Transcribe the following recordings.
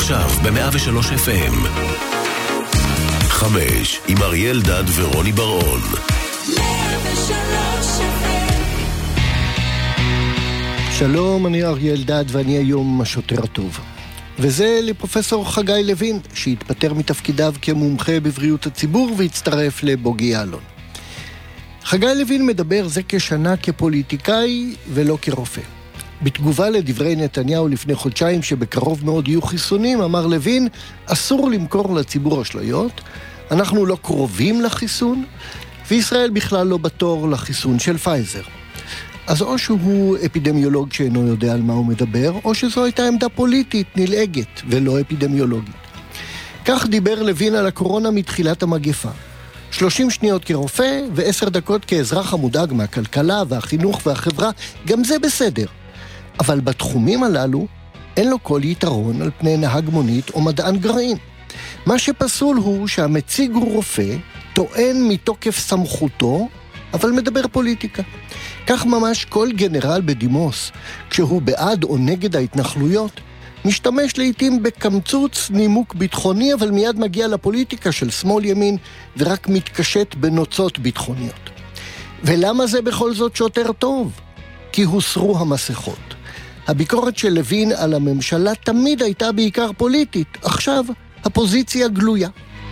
עכשיו ב-103 FM. 5 עם אריאל דד ורוני ברון. 103 FM. שלום, אני אריאל דד ואני היום השוטר הטוב. וזה לפרופסור חגי לוין, שהתפטר מתפקידיו כמומחה בבריאות הציבור והצטרף לבוגי יעלון. חגי לוין מדבר זה כשנה כפוליטיקאי ולא כרופא. בתגובה לדברי נתניהו לפני חודשיים שבקרוב מאוד יהיו חיסונים, אמר לוין, אסור למכור לציבור אשליות, אנחנו לא קרובים לחיסון, וישראל בכלל לא בתור לחיסון של פייזר. אז או שהוא אפידמיולוג שאינו יודע על מה הוא מדבר, או שזו הייתה עמדה פוליטית נלעגת ולא אפידמיולוגית. כך דיבר לוין על הקורונה מתחילת המגפה. 30 שניות כרופא ו10 דקות כאזרח המודאג מהכלכלה והחינוך והחברה, גם זה בסדר. אבל בתחומים הללו אין לו כל יתרון על פני נהג מונית או מדען גרעין. מה שפסול הוא שהמציג הוא רופא, טוען מתוקף סמכותו, אבל מדבר פוליטיקה. כך ממש כל גנרל בדימוס, כשהוא בעד או נגד ההתנחלויות, משתמש לעתים בקמצוץ נימוק ביטחוני, אבל מיד מגיע לפוליטיקה של שמאל ימין, ורק מתקשט בנוצות ביטחוניות. ולמה זה בכל זאת שוטר טוב? כי הוסרו המסכות. הביקורת של לוין על הממשלה תמיד הייתה בעיקר פוליטית, עכשיו הפוזיציה גלויה.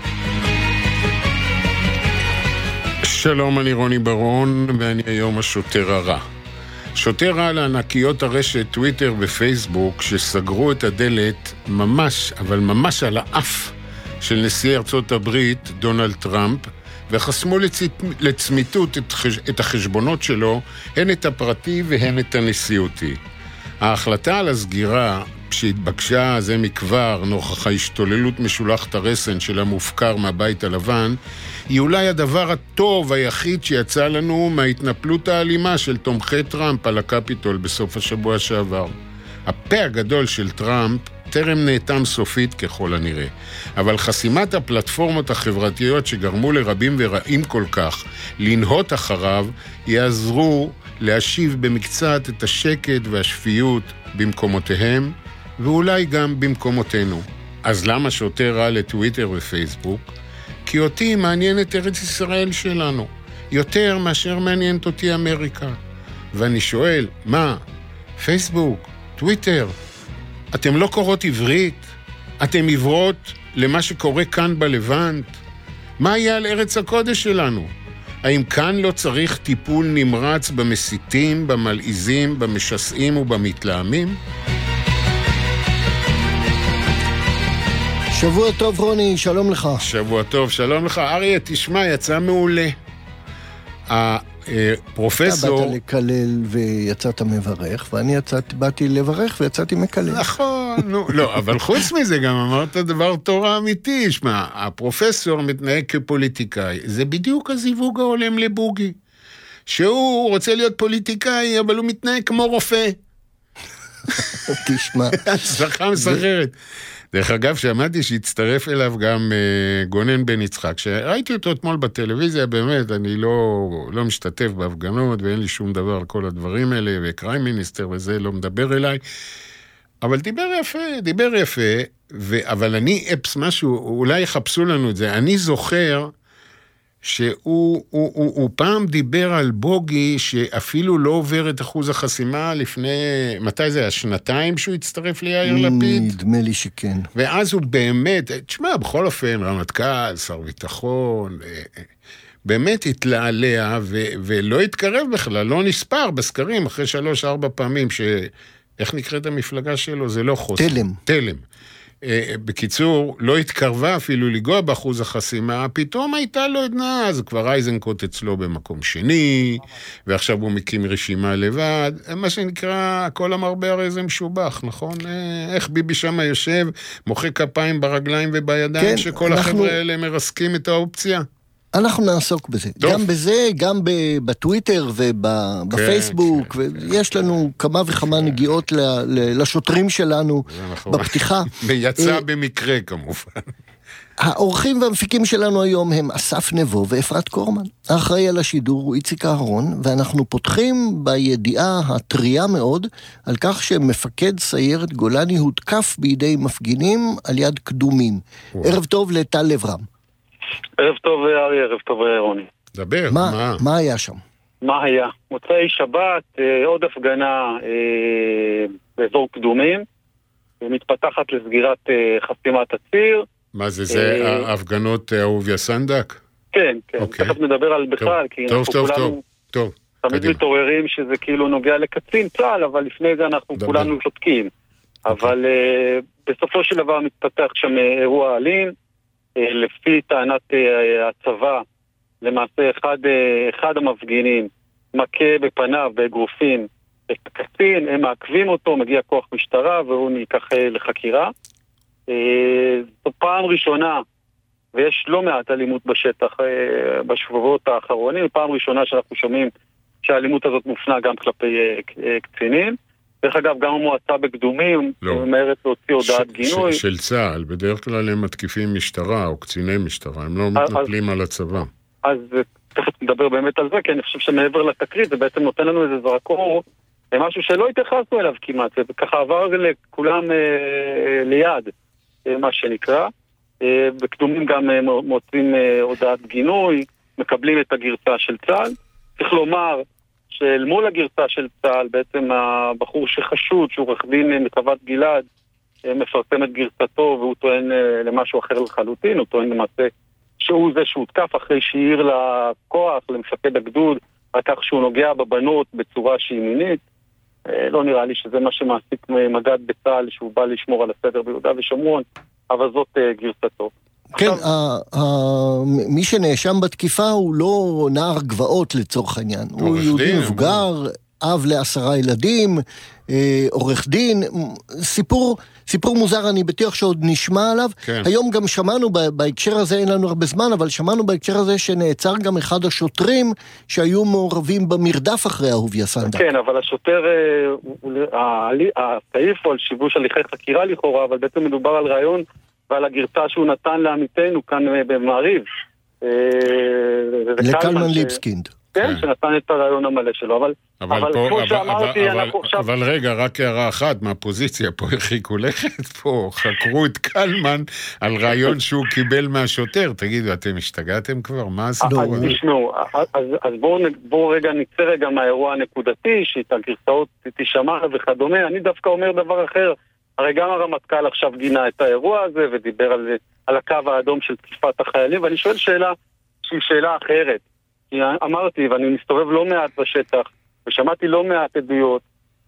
שלום, אני רוני ברון, ואני היום השוטר הרע. שוטר רע לענקיות הרשת טוויטר ופייסבוק שסגרו את הדלת ממש, אבל ממש על האף של נשיא ארצות הברית, דונלד טראמפ, וחסמו לצמיתות את החשבונות שלו, הן את הפרטי והן את הנשיאותי. ההחלטה על הסגירה שהתבקשה זה מכבר נוכח ההשתוללות משולחת הרסן של המופקר מהבית הלבן, היא אולי הדבר הטוב היחיד שיצא לנו מההתנפלות האלימה של תומכי טראמפ על הקפיטול בסוף השבוע שעבר. הפה הגדול של טראמפ טרם נאטם סופית ככל הנראה, אבל חסימת הפלטפורמות החברתיות שגרמו לרבים ורעים כל כך לנהות אחריו יעזרו להשיב במקצת את השקט והשפיות במקומותיהם ואולי גם במקומותינו. אז למה שוטר רע לטוויטר ופייסבוק? כי אותי מעניינת ארץ ישראל שלנו, יותר מאשר מעניינת אותי אמריקה. ואני שואל, מה? פייסבוק, טוויטר, אתם לא קוראות עברית? אתם עברות למה שקורה כאן בלבנט? מה יהיה על ארץ הקודש שלנו? האם כאן לא צריך טיפול נמרץ במסיתים, במלעיזים, במשסעים ובמתלהמים? שבוע טוב רוני, שלום לך. שבוע טוב, שלום לך. אריה, תשמע, יצא מעולה. הפרופסור... אתה באת לקלל ויצאת מברך, ואני באתי לברך ויצאתי מקלל. נכון, לא, אבל חוץ מזה גם אמרת דבר תורה אמיתי. שמע, הפרופסור מתנהג כפוליטיקאי. זה בדיוק הזיווג ההולם לבוגי. שהוא רוצה להיות פוליטיקאי, אבל הוא מתנהג כמו רופא. תשמע. הצלחה מסחררת. דרך אגב, שמעתי שהצטרף אליו גם גונן בן יצחק, שראיתי אותו אתמול בטלוויזיה, באמת, אני לא משתתף בהפגנות, ואין לי שום דבר על כל הדברים האלה, וקריים מיניסטר וזה לא מדבר אליי, אבל דיבר יפה, אבל אני אפס משהו, אולי יחפשו לנו את זה, אני זוכר שהוא פעם דיבר על בוגי שאפילו לא עובר את אחוז החסימה לפני, מתי זה היה? שנתיים שהוא הצטרף ליאיר לפיד? נדמה לי שכן. ואז הוא באמת, תשמע, בכל אופן, רמטכ"ל, שר ביטחון, באמת התלעלע ולא התקרב בכלל, לא נספר בסקרים אחרי 3-4 פעמים איך נקראת המפלגה שלו? זה לא חוסר. תלם. בקיצור, לא התקרבה אפילו לגוע באחוז החסימה, פתאום הייתה לו עדנה, אז כבר אייזנקוט אצלו במקום שני, ועכשיו הוא מקים רשימה לבד, מה שנקרא, כל המרבה הרי זה משובח, נכון? איך ביבי שם יושב, מוחא כפיים ברגליים ובידיים, כן, שכל החבר'ה האלה מרסקים את האופציה? אנחנו נעסוק בזה. טוב. גם בזה, גם בטוויטר ובפייסבוק, כן, ויש לנו כמה וכמה נגיעות לשוטרים שלנו בפתיחה. ויצא במקרה כמובן. האורחים והמפיקים שלנו היום הם אסף נבו ואפרת קורמן. האחראי על השידור הוא איציק אהרון, ואנחנו פותחים בידיעה הטריה מאוד על כך שמפקד סיירת גולני הותקף בידי מפגינים על יד קדומים. ערב טוב לטל לברם. ערב טוב ארי, ערב טוב רוני. דבר, מה היה שם? מה היה? מוצאי שבת, עוד הפגנה באזור קדומים, מתפתחת לסגירת חסימת הציר. מה זה? זה ההפגנות אהוביה סנדק? כן, כן. תכף נדבר על בכלל, כי אנחנו כולנו תמיד מתעוררים שזה כאילו נוגע לקצין צה"ל, אבל לפני זה אנחנו כולנו שותקים. אבל בסופו של דבר מתפתח שם אירוע אלים, לפי טענת הצבא, למעשה אחד המפגינים מכה בפניו באגרופים את הקצין, הם מעכבים אותו, מגיע כוח משטרה והוא נלקח לחקירה. זו פעם ראשונה, ויש לא מעט אלימות בשטח בשבועות האחרונים, פעם ראשונה שאנחנו שומעים שהאלימות הזאת מופנה גם כלפי קצינים. דרך אגב, גם המועצה בקדומים ממהרת להוציא הודעת גינוי. של צה"ל, בדרך כלל הם מתקיפים משטרה או קציני משטרה, הם לא מתנפלים על הצבא. אז תכף נדבר באמת על זה, כי אני חושב שמעבר לתקרית, זה בעצם נותן לנו איזה זרקור, משהו שלא התייחסנו אליו כמעט, זה ככה עבר לכולם ליד, מה שנקרא. בקדומים גם מוצאים הודעת גינוי, מקבלים את הגרסה של צה"ל. צריך לומר שאל מול הגרסה של צה"ל, בעצם הבחור שחשוד, שהוא עורך דין מקוות גלעד, מפרסם את גרסתו, והוא טוען למשהו אחר לחלוטין, הוא טוען למעשה שהוא זה שהותקף אחרי שהעיר לכוח, למפקד הגדוד, על כך שהוא נוגע בבנות בצורה שהיא מינית. לא נראה לי שזה מה שמעסיק מג"ד בצה"ל, שהוא בא לשמור על הסדר ביהודה ושומרון, אבל זאת גרסתו. כן, מי שנאשם בתקיפה הוא לא נער גבעות לצורך העניין. הוא יהודי מבוגר, אב ל10 ילדים, עורך דין, סיפור מוזר, אני בטוח שעוד נשמע עליו. כן. היום גם שמענו, בהקשר הזה אין לנו הרבה זמן, אבל שמענו בהקשר הזה שנעצר גם אחד השוטרים שהיו מעורבים במרדף אחרי אהוביה סנדק. כן, אבל השוטר, הסעיף הוא על שיבוש הליכי חקירה לכאורה, אבל בעצם מדובר על רעיון ועל הגרסה שהוא נתן לעמיתנו כאן במעריב. לקלמן ליבסקינד. כן, שנתן את הרעיון המלא שלו, אבל כמו שאמרתי, אנחנו עכשיו... אבל רגע, רק הערה אחת מהפוזיציה, פה הרחיקו לכת, פה חקרו את קלמן על רעיון שהוא קיבל מהשוטר. תגידו, אתם השתגעתם כבר? מה זה? אז תשמעו, אז בואו רגע נצא רגע מהאירוע הנקודתי, שאת הגרסאות תשמע וכדומה. אני דווקא אומר דבר אחר, הרי גם הרמטכ"ל עכשיו גינה את האירוע הזה, ודיבר על הקו האדום של תקיפת החיילים, ואני שואל שאלה שהיא שאלה אחרת. כי אמרתי, ואני מסתובב לא מעט בשטח, ושמעתי לא מעט עדויות,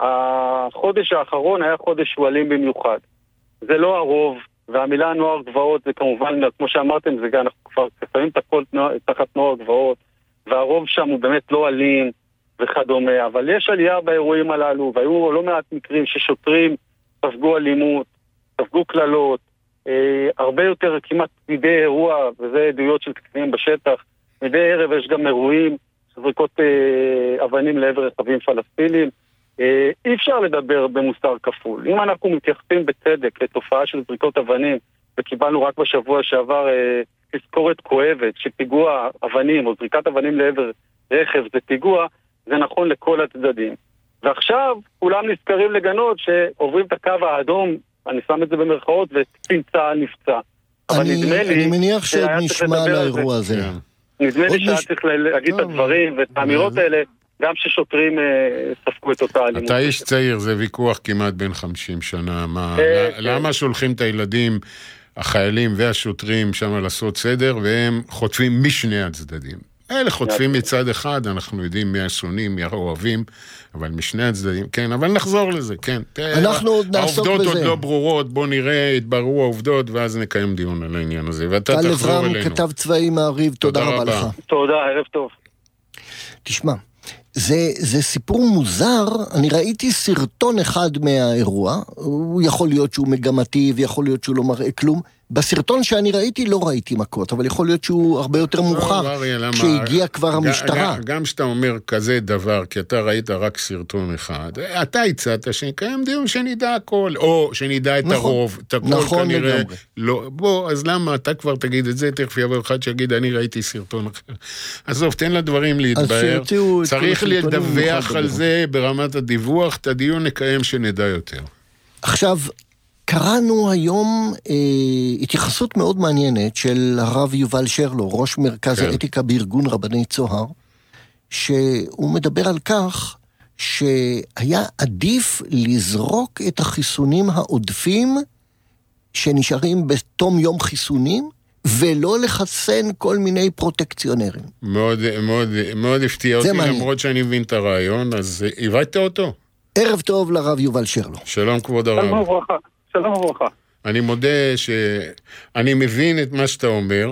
החודש האחרון היה חודש שואלים במיוחד. זה לא הרוב, והמילה נוער גבעות זה כמובן, כמו שאמרתם, זה גם, אנחנו כבר שמים את הכל תחת נוער גבעות, והרוב שם הוא באמת לא אלים וכדומה, אבל יש עלייה באירועים הללו, והיו לא מעט מקרים ששוטרים ספגו אלימות, ספגו כללות, הרבה יותר כמעט מדי אירוע, וזה עדויות של קצינים בשטח, מדי ערב יש גם אירועים, זריקות אבנים לעבר רכבים פלסטינים. אי אפשר לדבר במוסר כפול. אם אנחנו מתייחסים בצדק לתופעה של זריקות אבנים, וקיבלנו רק בשבוע שעבר תזכורת כואבת, שפיגוע אבנים או זריקת אבנים לעבר רכב זה פיגוע, זה נכון לכל הצדדים. ועכשיו כולם נזכרים לגנות שעוברים את הקו האדום, אני שם את זה במרכאות, וקצין צה"ל נפצע. אני מניח שעוד נשמע על האירוע הזה. נדמה לי שהיה צריך להגיד את הדברים ואת האמירות האלה, גם ששוטרים ספקו את אותה אלימות. אתה איש צעיר, זה ויכוח כמעט בין 50 שנה. למה שולחים את הילדים, החיילים והשוטרים שם לעשות סדר, והם חוטפים משני הצדדים? אלה חוטפים מצד אחד, אנחנו יודעים מי השונאים, מי האוהבים, אבל משני הצדדים, כן, אבל נחזור לזה, כן. אנחנו עוד נעסוק בזה. העובדות עוד לא ברורות, בוא נראה, התבררו העובדות, ואז נקיים דיון על העניין הזה, ואתה תחזור אלינו. כתב צבאי מעריב, תודה רבה לך. תודה, ערב טוב. תשמע, זה סיפור מוזר, אני ראיתי סרטון אחד מהאירוע, הוא יכול להיות שהוא מגמתי, ויכול להיות שהוא לא מראה כלום, בסרטון שאני ראיתי לא ראיתי מכות, אבל יכול להיות שהוא הרבה יותר מאוחר, כשהגיע כבר המשטרה. גם שאתה אומר כזה דבר, כי אתה ראית רק סרטון אחד, אתה הצעת שנקיים דיון שנדע הכל, או שנדע את הרוב, את הכל כנראה לא. בוא, אז למה אתה כבר תגיד את זה, תכף יבוא אחד שיגיד, אני ראיתי סרטון אחר. עזוב, תן לדברים להתבהר, צריך לדווח על זה ברמת הדיווח, את הדיון נקיים שנדע יותר. עכשיו, קראנו היום התייחסות מאוד מעניינת של הרב יובל שרלו, ראש מרכז האתיקה בארגון רבני צוהר, שהוא מדבר על כך שהיה עדיף לזרוק את החיסונים העודפים שנשארים בתום יום חיסונים, ולא לחסן כל מיני פרוטקציונרים. מאוד הפתיע אותי, למרות שאני מבין את הרעיון, אז הבאת אותו. ערב טוב לרב יובל שרלו. שלום כבוד הרב. שלום וברכה. שלום וברכה. אני מודה שאני מבין את מה שאתה אומר,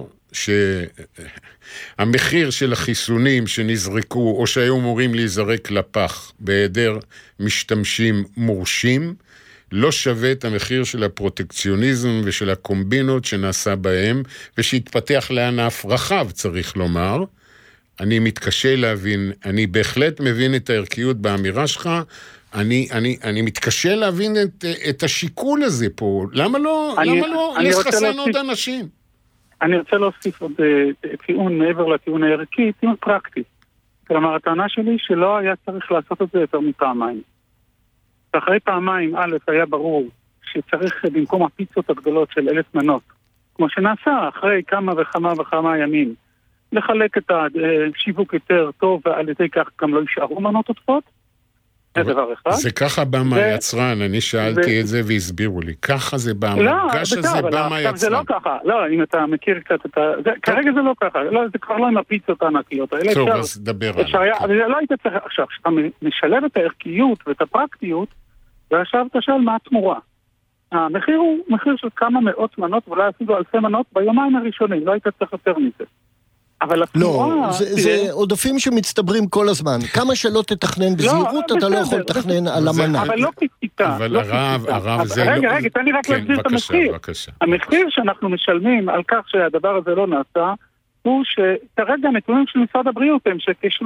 שהמחיר של החיסונים שנזרקו, או שהיו אמורים להיזרק לפח, בהיעדר משתמשים מורשים, לא שווה את המחיר של הפרוטקציוניזם ושל הקומבינות שנעשה בהם, ושהתפתח לענף רחב, צריך לומר. אני מתקשה להבין, אני בהחלט מבין את הערכיות באמירה שלך, אני מתקשה להבין את השיקול הזה פה. למה לא לחסן עוד אנשים? אני רוצה להוסיף עוד טיעון מעבר לטיעון הערכי, טיעון פרקטי. כלומר, הטענה שלי שלא היה צריך לעשות את זה יותר מפעמיים. ואחרי פעמיים, א', היה ברור שצריך במקום הפיצות הגדולות של 1,000 מנות, כמו שנעשה אחרי כמה וכמה ימים, לחלק את השיווק יותר טוב, ועל ידי כך גם לא יישארו מנות עודפות. זה דבר אחד. זה ככה בא מהיצרן, אני שאלתי את זה והסבירו לי. ככה זה בא, מרגש שזה בא מהיצרן. זה לא ככה, לא, אם אתה מכיר קצת את ה... כרגע זה לא ככה, זה כבר לא עם הפיצות הענקיות האלה. טוב, אז דבר עליו. אבל לא היית צריך, עכשיו, כשאתה משלב את הערכיות ואת הפרקטיות, ועכשיו אתה שואל מה התמורה. המחיר הוא מחיר של כמה מאות מנות, ואולי אפילו אלפי מנות ביומיים הראשונים, לא היית צריך יותר מזה. אבל לא, זה עודפים שמצטברים כל הזמן. כמה שלא תתכנן בזהירות, אתה לא יכול לתכנן על המנה. אבל לא כפתיקה. אבל הרב זה לא... רגע, תן לי רק להסביר את המחיר. המחיר שאנחנו משלמים על כך שהדבר הזה לא נעשה, הוא שכרגע הנתונים של משרד הבריאות הם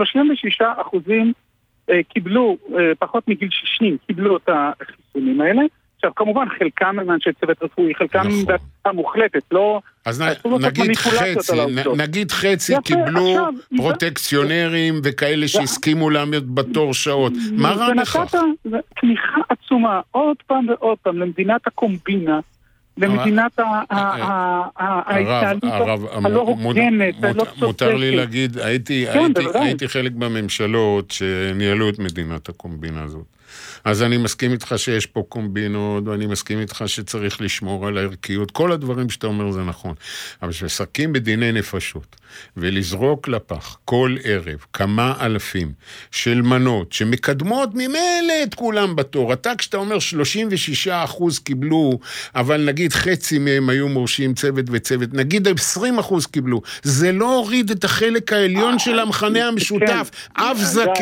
שכ-36% קיבלו, פחות מגיל 60, קיבלו את החיסונים האלה. עכשיו, כמובן, חלקם הם אנשי צוות רפואי, חלקם בהצעה מוחלטת, לא... אז נגיד חצי קיבלו פרוטקציונרים וכאלה שהסכימו לעמוד בתור שעות. מה רע בכך? זה תמיכה עצומה, עוד פעם ועוד פעם, למדינת הקומבינה, למדינת ההתנהלות הלא הוגנת, הלא צודקת. מותר לי להגיד, הייתי חלק בממשלות שניהלו את מדינת הקומבינה הזאת. אז אני מסכים איתך שיש פה קומבינות, ואני מסכים איתך שצריך לשמור על הערכיות. כל הדברים שאתה אומר זה נכון. אבל שמשחקים בדיני נפשות, ולזרוק לפח כל ערב כמה אלפים של מנות, שמקדמות ממילא את כולם בתור. אתה כשאתה אומר 36% קיבלו, אבל נגיד חצי מהם היו מורשים צוות וצוות, נגיד 20% קיבלו. זה לא הוריד את החלק העליון של המחנה המשותף. אף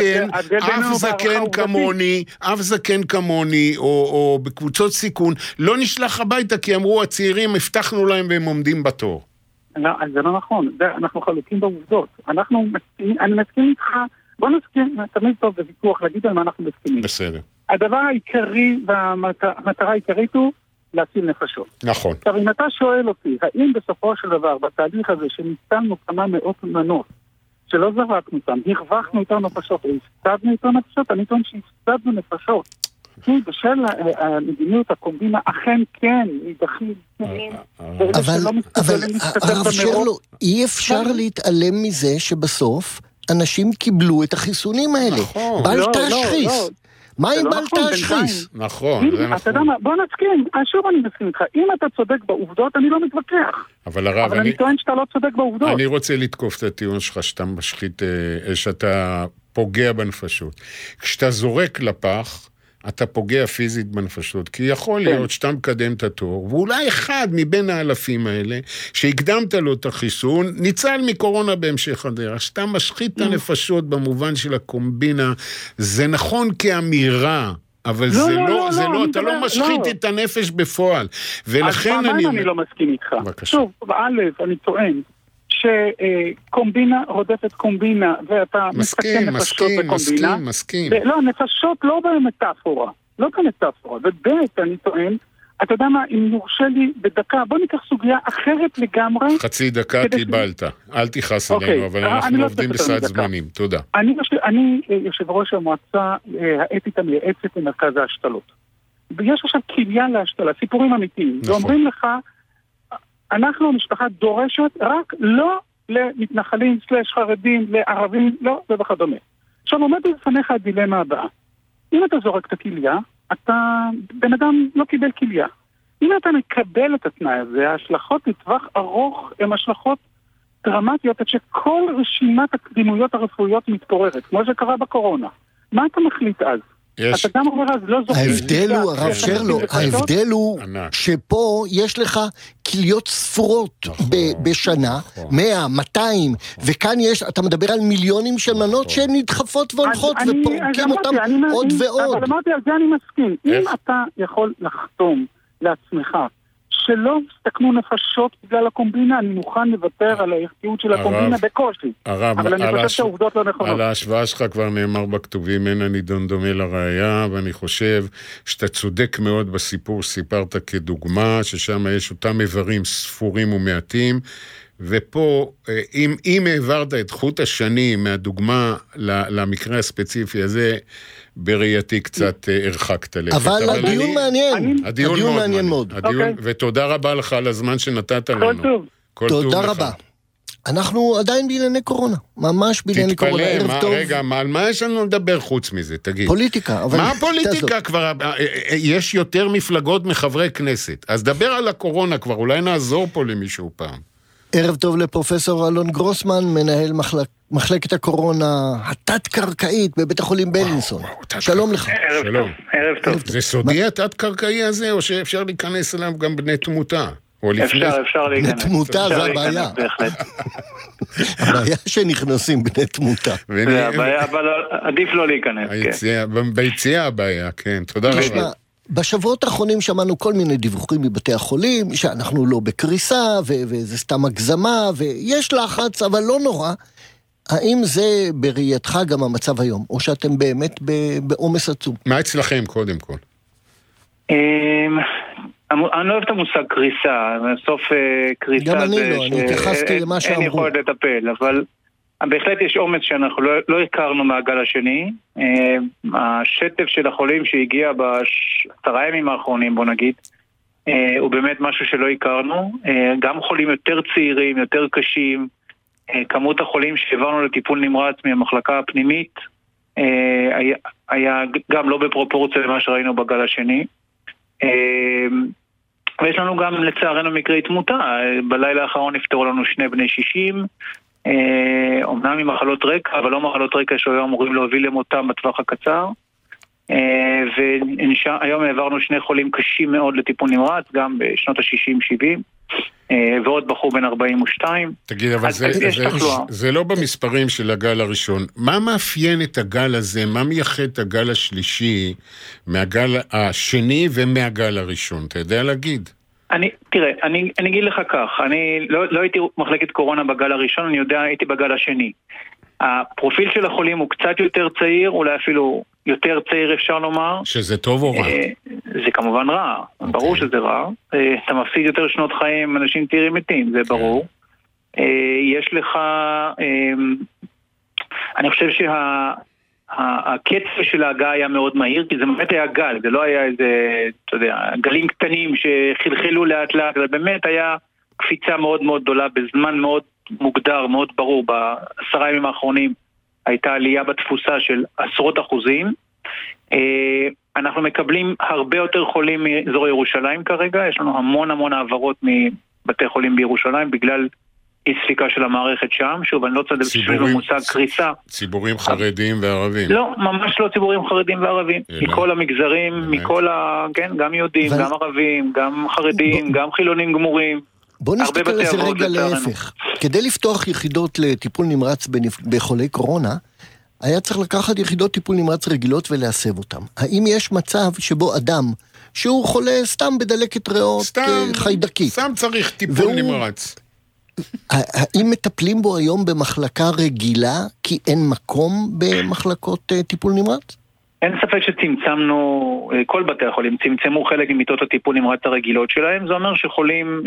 זקן כמוני, או בקבוצות סיכון, לא נשלח הביתה, כי אמרו הצעירים, הבטחנו להם והם עומדים בתור. זה לא נכון, אנחנו חלוקים בעובדות. אני מסכים איתך, בוא נסכים, תמיד טוב בוויכוח להגיד על מה אנחנו מסכימים. בסדר. הדבר העיקרי והמטרה העיקרית הוא להציל נפשות. נכון. עכשיו, אם אתה שואל אותי, האם בסופו של דבר, בתהליך הזה שניצלנו כמה מאות מנות, שלא זרקנו אותם, הרווחנו איתנו נפשות, או הפסדנו איתנו נפשות, אני טוען שהפסדנו נפשות. כי בשל המדיניות הקומבינה, אכן כן, נידחים. אבל הרב שרלו, אי אפשר להתעלם מזה שבסוף אנשים קיבלו את החיסונים האלה. בל תשחיס. מה אם בל תשחיס? נכון, זה נכון. בוא נסכים, שוב אני מסכים איתך, אם אתה צודק בעובדות, אני לא מתווכח. אבל הרב, אני טוען שאתה לא צודק בעובדות. אני רוצה לתקוף את הטיעון שלך, שאתה משחית, שאתה פוגע בנפשות. כשאתה זורק לפח, אתה פוגע פיזית בנפשות, כי יכול להיות שאתה מקדם את התור, ואולי אחד מבין האלפים האלה, שהקדמת לו את החיסון, ניצל מקורונה בהמשך הדרך. שאתה משחית את הנפשות במובן של הקומבינה, זה נכון כאמירה, אבל זה לא, אתה לא משחית את הנפש בפועל. ולכן אני לא מסכים איתך. שוב, אני טוען שקומבינה רודפת קומבינה, ואתה מסתכל נפשות בקומבינה. מסכים. לא, נפשות לא במטאפורה. ובית, אני טוען, אתה יודע מה, אם יורשה לי בדקה, בוא ניקח סוגיה אחרת לגמרי. חצי דקה קיבלת, אל תיחס אלינו, אבל אנחנו עובדים בסד זמנים, תודה. אני יושב ראש המועצה האתית המייעצת למרכז ההשתלות. ויש עכשיו כליה להשתלה, סיפורים אמיתיים. ואומרים לך, אנחנו המשפחה דורשת רק לא למתנחלים, חרדים, לערבים, לא, וכדומה. עכשיו עומד בפניך הדילמה הבאה. אם אתה זורק את הכליה, בן אדם לא קיבל כליה. אם אתה מקבל את התנאי הזה, ההשלכות לטווח ארוך הן השלכות דרמטיות, עד שכל רשימת הקדימויות הרפואיות מתפוררת, כמו שקרה בקורונה. מה אתה מחליט אז? אתה גם אומר אז לא זוכר. ההבדל הוא, הרב שרלו, ההבדל הוא שפה יש לך כליות ספורות בשנה, 100, 200, וכאן יש, אתה מדבר על מיליונים של מנות שהן נדחפות והולכות ופורקים אותם עוד ועוד. אבל אמרתי, על זה אני מסכים. אם אתה יכול לחתום לעצמך שלא הסתכנו נפשות בגלל הקומבינה, אני מוכן לוותר על הערכיות של הקומבינה בקושי. אבל אני חושב שהעובדות לא נכונות. על ההשוואה שלך כבר נאמר בכתובים, אין הנידון דומה לראייה, ואני חושב שאתה צודק מאוד בסיפור שסיפרת כדוגמה, ששם יש אותם איברים ספורים ומעטים, ופה, אם העברת את חוט השנים מהדוגמה למקרה הספציפי הזה, בראייתי קצת הרחקת לכת. אבל הדיון מעניין. הדיון מעניין מאוד. ותודה רבה לך על הזמן שנתת לנו. כל טוב. תודה רבה. אנחנו עדיין בענייני קורונה. ממש בענייני קורונה. ערב טוב. רגע, על מה יש לנו לדבר חוץ מזה? תגיד. פוליטיקה. מה הפוליטיקה כבר? יש יותר מפלגות מחברי כנסת. אז דבר על הקורונה כבר. אולי נעזור פה למישהו פעם. ערב טוב לפרופסור אלון גרוסמן, מנהל מחלקת הקורונה התת-קרקעית בבית החולים בלינסון. שלום לך. ערב טוב. זה סודי התת-קרקעי הזה, או שאפשר להיכנס אליו גם בני תמותה? אפשר להיכנס. בני תמותה זה הבעיה. הבעיה שנכנסים בני תמותה. זה הבעיה, אבל עדיף לא להיכנס. ביציאה הבעיה, כן. תודה רבה. בשבועות האחרונים שמענו כל מיני דיווחים מבתי החולים, שאנחנו לא בקריסה, וזה סתם הגזמה, ויש לחץ, אבל לא נורא. האם זה בראייתך גם המצב היום, או שאתם באמת בעומס עצום? מה אצלכם קודם כל? אני לא אוהב את המושג קריסה, בסוף קריסה גם אני לא, אני התייחסתי למה שאמרו. אין יכולת לטפל, אבל בהחלט יש אומץ שאנחנו לא הכרנו מהגל השני. השטף של החולים שהגיע ב10 ימים האחרונים, בוא נגיד, הוא באמת משהו שלא הכרנו. גם חולים יותר צעירים, יותר קשים, כמות החולים שהעברנו לטיפול נמרץ מהמחלקה הפנימית היה גם לא בפרופורציה למה שראינו בגל השני. ויש לנו גם לצערנו מקרי תמותה. בלילה האחרון נפטרו לנו 2 בני 60, אומנם ממחלות רקע, אבל לא מחלות רקע שהיו אמורים להוביל למותם בטווח הקצר. והיום העברנו 2 חולים קשים מאוד לטיפול נמרץ, גם בשנות ה-60-70, ועוד בחור בן 42. תגיד, אבל זה לא במספרים של הגל הראשון. מה מאפיין את הגל הזה? מה מייחד את הגל השלישי מהגל השני ומהגל הראשון? אתה יודע להגיד? תראה, אני אגיד לך כך, אני לא הייתי מחלקת קורונה בגל הראשון, אני יודע, הייתי בגל השני. הפרופיל של החולים הוא קצת יותר צעיר, אולי אפילו יותר צעיר אפשר לומר. שזה טוב או רע? זה כמובן רע, ברור שזה רע. אתה מפסיד יותר שנות חיים, אנשים צעירים מתים, זה ברור. יש לך, אני חושב הקצב של ההגעה היה מאוד מהיר, כי זה באמת היה גל, זה לא היה איזה, אתה יודע, גלים קטנים שחלחלו לאט לאט, זה באמת היה קפיצה מאוד מאוד גדולה, בזמן מאוד מוגדר, מאוד ברור. ב10 ימים האחרונים הייתה עלייה בתפוסה של עשרות אחוזים. אנחנו מקבלים הרבה יותר חולים מאזור ירושלים כרגע, יש לנו המון העברות מבתי חולים בירושלים, בגלל אי ספיקה של המערכת שם. שוב, אני לא צודק בשביל מושג קריסה. ציבורים חרדים וערבים. לא, ממש לא ציבורים חרדים וערבים. מכל המגזרים, כן, גם יהודים, גם ערבים, גם חרדים, גם חילונים גמורים. בוא נסתכל על זה רגע להפך. כדי לפתוח יחידות לטיפול נמרץ בחולי קורונה, היה צריך לקחת יחידות טיפול נמרץ רגילות ולהסב אותם. האם יש מצב שבו אדם שהוא חולה סתם בדלקת ריאות חיידקית? סתם צריך טיפול נמרץ. האם מטפלים בו היום במחלקה רגילה, כי אין מקום במחלקות טיפול נמרץ? אין ספק שצמצמנו, כל בתי החולים צמצמו חלק ממיטות הטיפול נמרץ הרגילות שלהם. זה אומר שחולים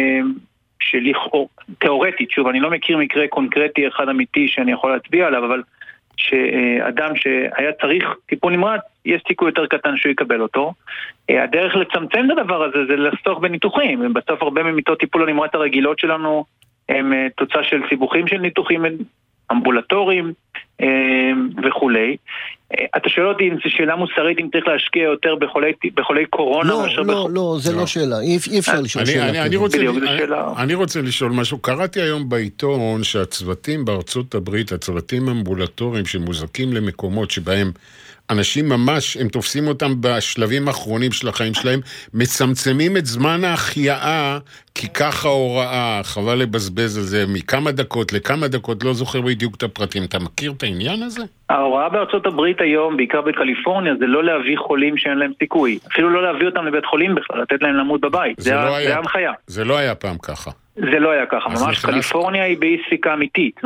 תיאורטית, שוב, אני לא מכיר מקרה קונקרטי אחד אמיתי שאני יכול להצביע עליו, אבל שאדם שהיה צריך טיפול נמרץ, יש סיכוי יותר קטן שהוא יקבל אותו. הדרך לצמצם את הדבר הזה זה לחסוך בניתוחים. בסוף הרבה ממיטות טיפול הנמרץ הרגילות שלנו הם תוצאה של סיבוכים של ניתוחים אמבולטוריים וכולי. אתה שואל אותי אם זו שאלה מוסרית, אם צריך להשקיע יותר בחולי קורונה? לא, זה לא שאלה. אי אפשר לשאול שאלה. אני רוצה לשאול משהו. קראתי היום בעיתון שהצוותים בארצות הברית, הצוותים האמבולטוריים שמוזקים למקומות שבהם אנשים ממש, הם תופסים אותם בשלבים האחרונים של החיים שלהם, מצמצמים את זמן ההחייאה, כי ככה הוראה, חבל לבזבז על זה, מכמה דקות לכמה דקות, לא זוכר בדיוק את הפרטים. אתה מכיר את העניין הזה? ההוראה בארצות הברית היום, בעיקר בקליפורניה, זה לא להביא חולים שאין להם סיכוי. אפילו לא להביא אותם לבית חולים בכלל, לתת להם למות בבית. זה ההנחיה. זה לא היה פעם ככה. זה לא היה ככה, ממש קליפורניה היא באי ספיקה אמיתית.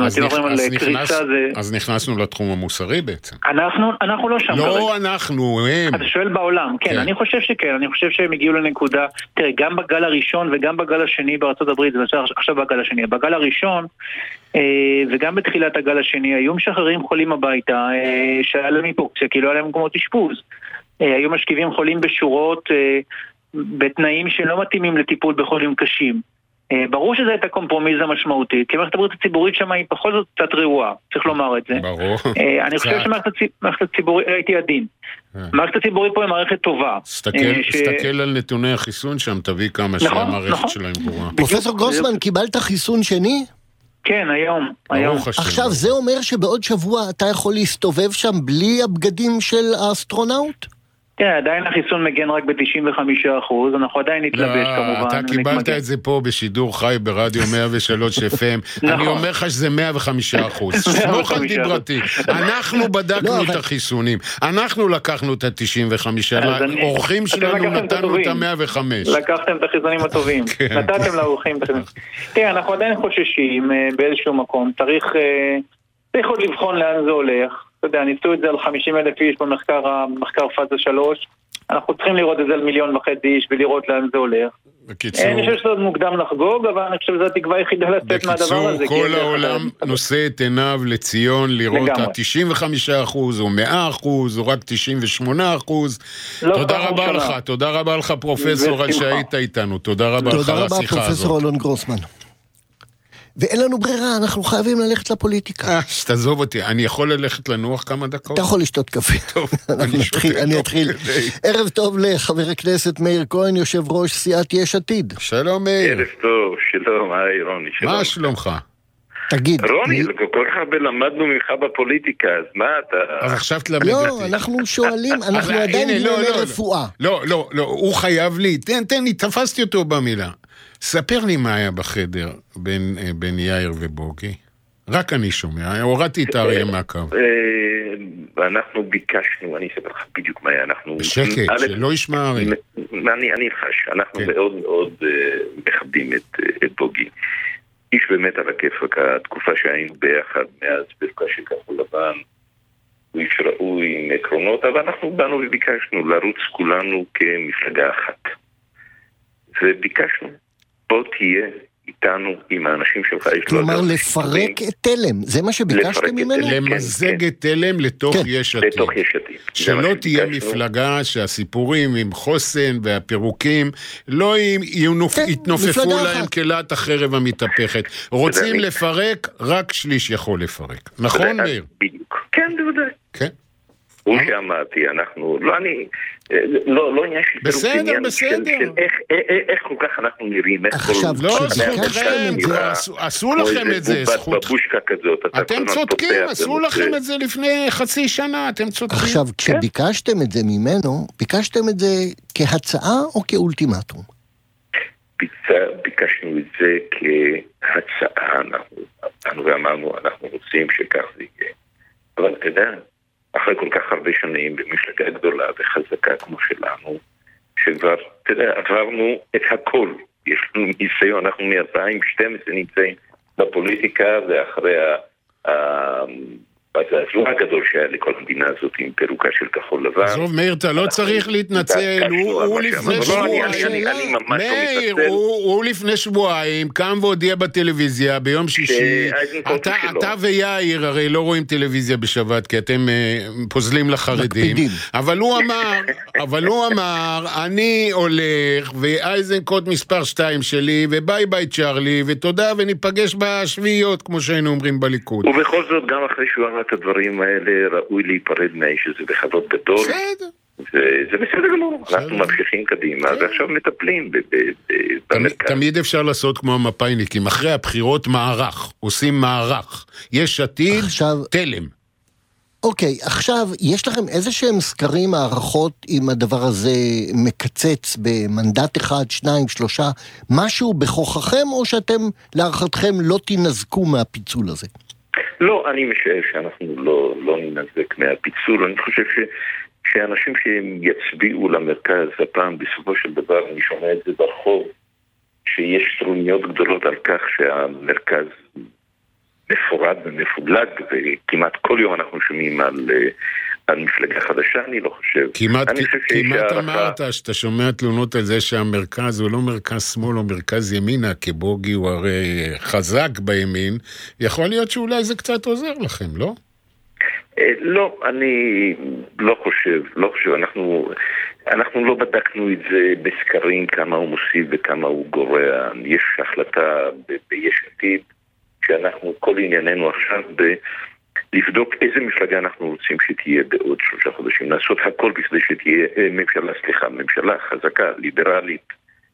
אז נכנסנו לתחום המוסרי בעצם. אנחנו לא שם. לא אנחנו, הם. אתה שואל בעולם, כן, אני חושב שכן, אני חושב שהם הגיעו לנקודה, תראה, גם בגל הראשון וגם בגל השני בארצות הברית, עכשיו בגל השני, בגל הראשון וגם בתחילת הגל השני, היו משחררים חולים הביתה שהיה להם היפוקסיה, כי לא היה להם מקומות אשפוז. היו משכיבים חולים בשורות בתנאים שלא מתאימים לטיפול בחולים קשים. ברור שזה הייתה קומפרומיזה משמעותית, כי מערכת הבריאות הציבורית שם היא בכל זאת קצת רעועה, צריך לומר את זה. ברור. אני חושב שמערכת הציבורית, הייתי עדין. מערכת הציבורית פה היא מערכת טובה. סתכל על נתוני החיסון שם, תביא כמה שהמערכת שלהם גרועה. פרופסור גרוסמן, קיבלת חיסון שני? כן, היום. עכשיו, זה אומר שבעוד שבוע אתה יכול להסתובב שם בלי הבגדים של האסטרונאוט? כן, עדיין החיסון מגן רק ב-95%, אנחנו עדיין נתלבש כמובן. אתה קיבלת את זה פה בשידור חי ברדיו 103 FM, אני אומר לך שזה 105%, שמוך על דיברתי, אנחנו בדקנו את החיסונים, אנחנו לקחנו את ה-95, האורחים שלנו נתנו את ה-105. לקחתם את החיסונים הטובים, נתתם לאורחים את החיסונים. כן, אנחנו עדיין חוששים באיזשהו מקום, צריך עוד לבחון לאן זה הולך. אתה יודע, ניסו את זה על 50,000 איש במחקר פאזה 3. אנחנו צריכים לראות את זה על 1.5 מיליון איש ולראות לאן זה הולך. אני חושב שזה עוד מוקדם לחגוג, אבל אני חושב שזו התקווה היחידה לצאת מהדבר הזה. בקיצור, כל העולם נושא את עיניו לציון לראות ה-95% או 100% או רק 98%. תודה רבה לך, תודה רבה לך פרופסור על שהיית איתנו. תודה רבה לך על השיחה הזאת. תודה רבה פרופסור אלון גרוסמן. ואין לנו ברירה, אנחנו חייבים ללכת לפוליטיקה. שתעזוב אותי, אני יכול ללכת לנוח כמה דקות? אתה יכול לשתות קפה. טוב, אני אתחיל. ערב טוב לחבר הכנסת מאיר כהן, יושב ראש סיעת יש עתיד. שלום מאיר. ערב טוב, שלום, היי רוני, שלום. מה שלומך? תגיד. רוני, כל כך הרבה למדנו ממך בפוליטיקה, אז מה אתה... אז עכשיו תלמד אותי. לא, אנחנו שואלים, אנחנו עדיין בענייני רפואה. לא, הוא חייב לי, תן לי, תפסתי אותו במילה. ספר לי מה היה בחדר בין יאיר ובוגי. רק אני שומע, הורדתי את האריה מהקו. אנחנו ביקשנו, אני אספר לך בדיוק מה היה, אנחנו... בשקט, שלא ישמע אריה. אני חש, אנחנו מאוד מאוד מכבדים את בוגי. איש באמת על הכיפק, התקופה שהיינו ביחד מאז בפקה של כחול לבן, הוא איש ראוי עם עקרונות, אבל אנחנו באנו וביקשנו לרוץ כולנו כמפלגה אחת. וביקשנו. בוא תהיה איתנו עם האנשים שלך. כלומר, לפרק את תלם, זה מה שביקשתם ממנו? למזג את תלם לתוך יש עתיד. לתוך יש עתיד. שלא תהיה מפלגה שהסיפורים עם חוסן והפירוקים לא יתנופפו להם כלת החרב המתפכחת. רוצים לפרק, רק שליש יכול לפרק. נכון, מאיר? בדיוק. כן, בוודאי. כן. הוא שאמרתי, אנחנו, לא עניין של בסדר. איך כל כך אנחנו נראים, עכשיו, עשו לכם את זה, אתם צודקים, עשו לכם את זה לפני חצי שנה, אתם צודקים. עכשיו, כשביקשתם את זה ממנו, ביקשתם את זה כהצעה או כאולטימטום? ביקשנו את זה כהצעה, אנחנו ואמרנו, אנחנו רוצים שכך זה יהיה. אבל אתה יודע, אחרי כל כך הרבה שנים במפלגה גדולה וחזקה כמו שלנו, שכבר, אתה יודע, עברנו את הכל. יש לנו ניסיון, אנחנו מ-2012 נמצאים בפוליטיקה, ואחרי הזעזוע הגדול שהיה לכל המדינה הזאת עם פירוקה של כחול לבן. עזוב, מאיר, אתה לא צריך להתנצל, הוא לפני שבועיים, מאיר, הוא לפני שבועיים קם והודיע בטלוויזיה ביום שישי, אתה ויאיר הרי לא רואים טלוויזיה בשבת, כי אתם פוזלים לחרדים, אבל הוא אמר, אני הולך, ואייזנקוט מספר 2 שלי, וביי ביי צ'רלי, ותודה, וניפגש בשביעיות, כמו שהיינו אומרים בליכוד. ובכל זאת, גם אחרי שהוא אמר את הדברים האלה, ראוי להיפרד מהאיש הזה בכבוד גדול. בסדר. זה בסדר גמור. אנחנו ממשיכים קדימה, ועכשיו מטפלים במרכז. תמיד אפשר לעשות כמו המפאיניקים. אחרי הבחירות מערך. עושים מערך. יש עתיד, תלם. אוקיי, עכשיו, יש לכם איזה שהם סקרים, הערכות, אם הדבר הזה מקצץ במנדט 1, 2, 3, משהו בכוחכם, או שאתם, להערכתכם, לא תנזקו מהפיצול הזה? לא, אני משער שאנחנו לא ננזק מהפיצול. אני חושב שאנשים שהם יצביעו למרכז הפעם, בסופו של דבר, אני שומע את זה ברחוב, שיש טרוניות גדולות על כך שהמרכז מפורד ומפולג, וכמעט כל יום אנחנו שומעים על מפלגה חדשה, אני לא חושב. כמעט אמרת שאתה שומע תלונות על זה שהמרכז הוא לא מרכז שמאל או מרכז ימינה, כי בוגי הוא הרי חזק בימין, יכול להיות שאולי זה קצת עוזר לכם, לא? לא, אני לא חושב, אנחנו לא בדקנו את זה בסקרים, כמה הוא מוסיף וכמה הוא גורע. יש החלטה ביש עתיד, שאנחנו כל ענייננו עכשיו לבדוק איזה מפלגה אנחנו רוצים שתהיה בעוד 3 חודשים. לעשות הכל בכדי שתהיה ממשלה חזקה, ליברלית,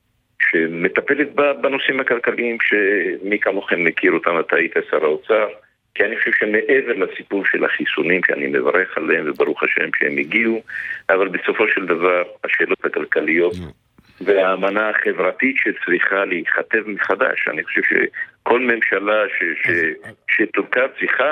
שמטפלת בנושאים הכלכליים שמי כמוכם מכיר אותם, אתה היית שר האוצר, כי אני חושב שמעבר לסיפור של החיסונים, שאני מברך עליהם וברוך השם שהם הגיעו, אבל בסופו של דבר השאלות הכלכליות והאמנה החברתית שצריכה להיכתב מחדש. אני חושב שכל ממשלה שתורכב צריכה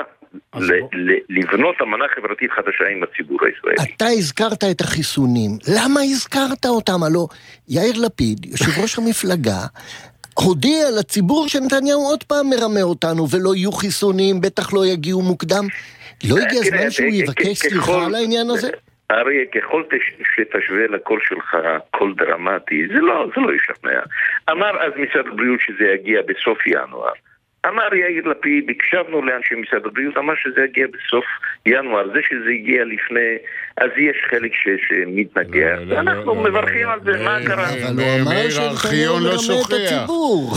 לבנות אמנה חברתית חדשה עם הציבור הישראלי. אתה הזכרת את החיסונים. למה הזכרת אותם? הלא, יאיר לפיד, יושב ראש המפלגה, הודיע לציבור שנתניהו עוד פעם מרמה אותנו, ולא יהיו חיסונים, בטח לא יגיעו מוקדם. לא הגיע הזמן שהוא יבקש סליחה על העניין הזה? הרי ככל שתשווה לקול שלך קול דרמטי, זה לא ישכנע. אמר אז משרד הבריאות שזה יגיע בסוף ינואר. אמר יאיר לפיד, הקשבנו לאנשי משרד הבריאות, אמר שזה יגיע בסוף ינואר. זה שזה הגיע לפני, אז יש חלק שמתנגח. אנחנו מברכים על זה, מה קרה? אבל הוא אמר שנתניהו מרמה את הציבור.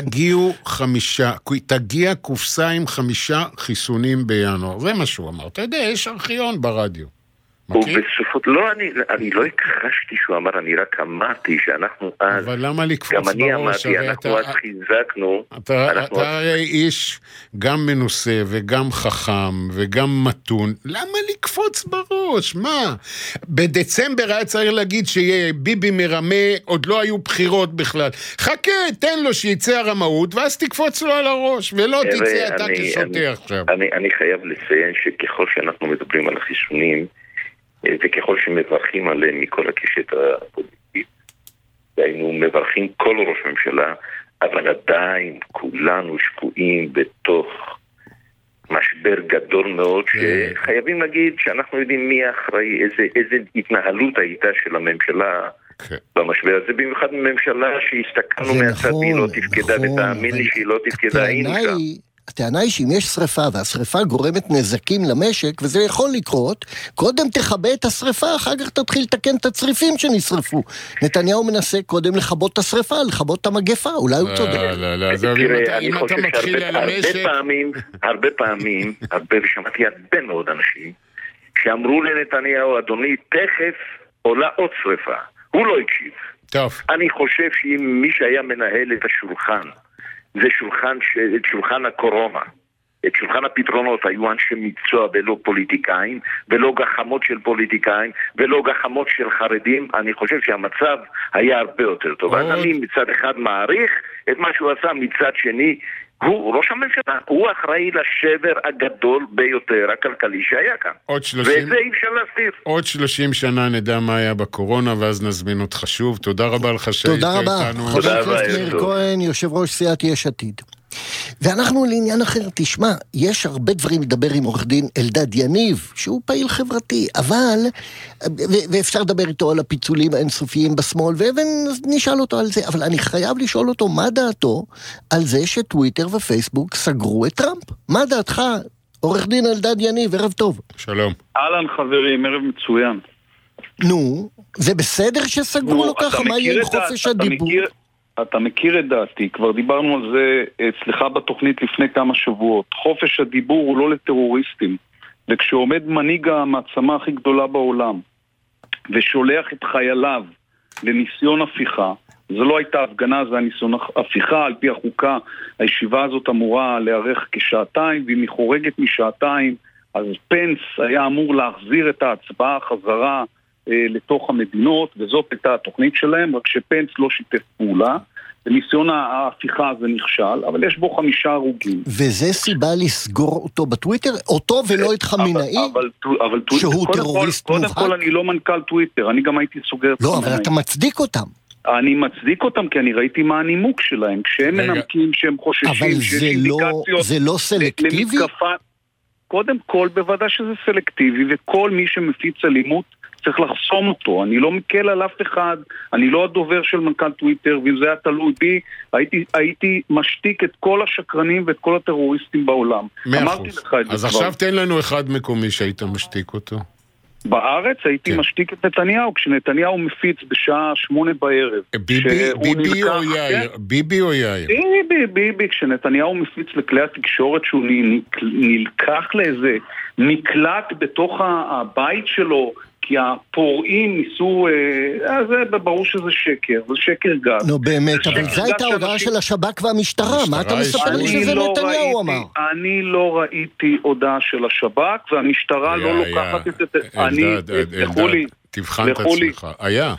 תגיע קופסה עם 5 חיסונים בינואר. זה מה שהוא אמר. אתה יודע, יש ארכיון ברדיו. ובסופות, לא, אני לא הכחשתי שהוא אמר, אני רק אמרתי שאנחנו אז, אבל למה לקפוץ גם אני בראש? אמרתי, אנחנו אז חיזקנו. אתה הרי איש גם מנוסה וגם חכם וגם מתון, למה לקפוץ בראש? מה? בדצמבר היה צריך להגיד שביבי מרמה, עוד לא היו בחירות בכלל. חכה, תן לו שיצא הרמאות, ואז תקפוץ לו על הראש, ולא תצא אתה כשוטה עכשיו. אני חייב לציין שככל שאנחנו מדברים על החיסונים, וככל שמברכים עליהם מכל הקשת הפוליטית, והיינו מברכים כל ראש ממשלה, אבל עדיין כולנו שקועים בתוך משבר גדול מאוד, שחייבים להגיד שאנחנו יודעים מי האחראי, איזה התנהלות הייתה של הממשלה במשבר הזה, במיוחד ממשלה שהסתכלנו מהצד והיא לא תפקדה, ותאמין לי שהיא לא תפקדה. הטענה היא שאם יש שריפה, והשריפה גורמת נזקים למשק, וזה יכול לקרות, קודם תחבא את השריפה, אחר כך תתחיל לתקן את הצריפים שנשרפו. נתניהו מנסה קודם לכבות את השריפה, לכבות את המגפה, אולי הוא צודק. אם אתה מתחיל על המשק... הרבה פעמים, ושמעתי הרבה מאוד אנשים, שאמרו לנתניהו, אדוני, תכף עולה עוד שריפה. הוא לא הקשיב. טוב. אני חושב שאם מי שהיה מנהל את השולחן, זה שולחן הקורונה, את שולחן הפתרונות, היו אנשי מקצוע ולא פוליטיקאים, ולא גחמות של פוליטיקאים, ולא גחמות של חרדים. אני חושב שהמצב היה הרבה יותר טוב. אז אני מצד אחד מעריך את מה שהוא עשה, מצד שני הוא ראש הממשלה, הוא אחראי לשבר הגדול ביותר הכלכלי שהיה כאן. ואת זה אי אפשר להסתיר. עוד 30 שנה נדע מה היה בקורונה, ואז נזמין אותך שוב. תודה רבה לך שהיית איתנו. תודה רבה. חבר הכנסת מאיר כהן, יושב ראש סיעת יש עתיד. ואנחנו לעניין אחר, תשמע, יש הרבה דברים לדבר עם עורך דין אלדד יניב, שהוא פעיל חברתי, אבל, ואפשר לדבר איתו על הפיצולים האינסופיים בשמאל, ונשאל אותו על זה, אבל אני חייב לשאול אותו מה דעתו על זה שטוויטר ופייסבוק סגרו את טראמפ. מה דעתך, עורך דין אלדד יניב? ערב טוב. שלום. אהלן חברים, ערב מצוין. נו, זה בסדר שסגרו לו ככה? מה יהיה עם חופש הדיבור? אתה מכיר את דעתי, כבר דיברנו על זה אצלך בתוכנית לפני כמה שבועות. חופש הדיבור הוא לא לטרוריסטים, וכשעומד מנהיג המעצמה הכי גדולה בעולם ושולח את חייליו לניסיון הפיכה, זו לא הייתה הפגנה, זה הניסיון הפיכה. על פי החוקה הישיבה הזאת אמורה להארך כשעתיים, ואם היא חורגת משעתיים אז פנס היה אמור להחזיר את ההצבעה חזרה לתוך המדינות, וזאת הייתה התוכנית שלהם, רק שפנס לא שיתף פעולה. בניסיון ההפיכה הזה נכשל, אבל יש בו 5 הרוגים. וזה סיבה לסגור אותו בטוויטר? אותו ולא את חמינאי? שהוא טרוריסט מובהק? קודם כל אני לא מנכ"ל טוויטר, אני גם הייתי סוגר את חמינאי. לא, אבל אתה מצדיק אותם. אני מצדיק אותם כי אני ראיתי מה הנימוק שלהם, כשהם מנמקים שהם חוששים שיש אינדיקציות... אבל זה לא סלקטיבי? קודם כל בוודא שזה סלקטיבי, וכל מי שמפיץ אלימות צריך לחסום אותו. אני לא מקל על אף אחד, אני לא הדובר של מנכ"ל טוויטר, ואם זה היה תלוי בי, הייתי משתיק את כל השקרנים ואת כל הטרוריסטים בעולם. 100%. אז עכשיו תן לנו אחד מקומי שהיית משתיק אותו. בארץ הייתי משתיק את נתניהו, כשנתניהו מפיץ בשעה 8 בערב. ביבי או יאיר? ביבי, כשנתניהו מפיץ לכלי התקשורת שהוא נלקח לאיזה מקלט בתוך הבית שלו, כי הפורעים ניסו, זה ברור שזה שקר, זה שקר גס. נו באמת, אבל זו הייתה הודעה של השב"כ והמשטרה, מה אתה מספר לי שזה נתניהו אמר? אני לא ראיתי הודעה של השב"כ, והמשטרה לא לוקחת את זה. אלדד, תבחן את עצמך. היה.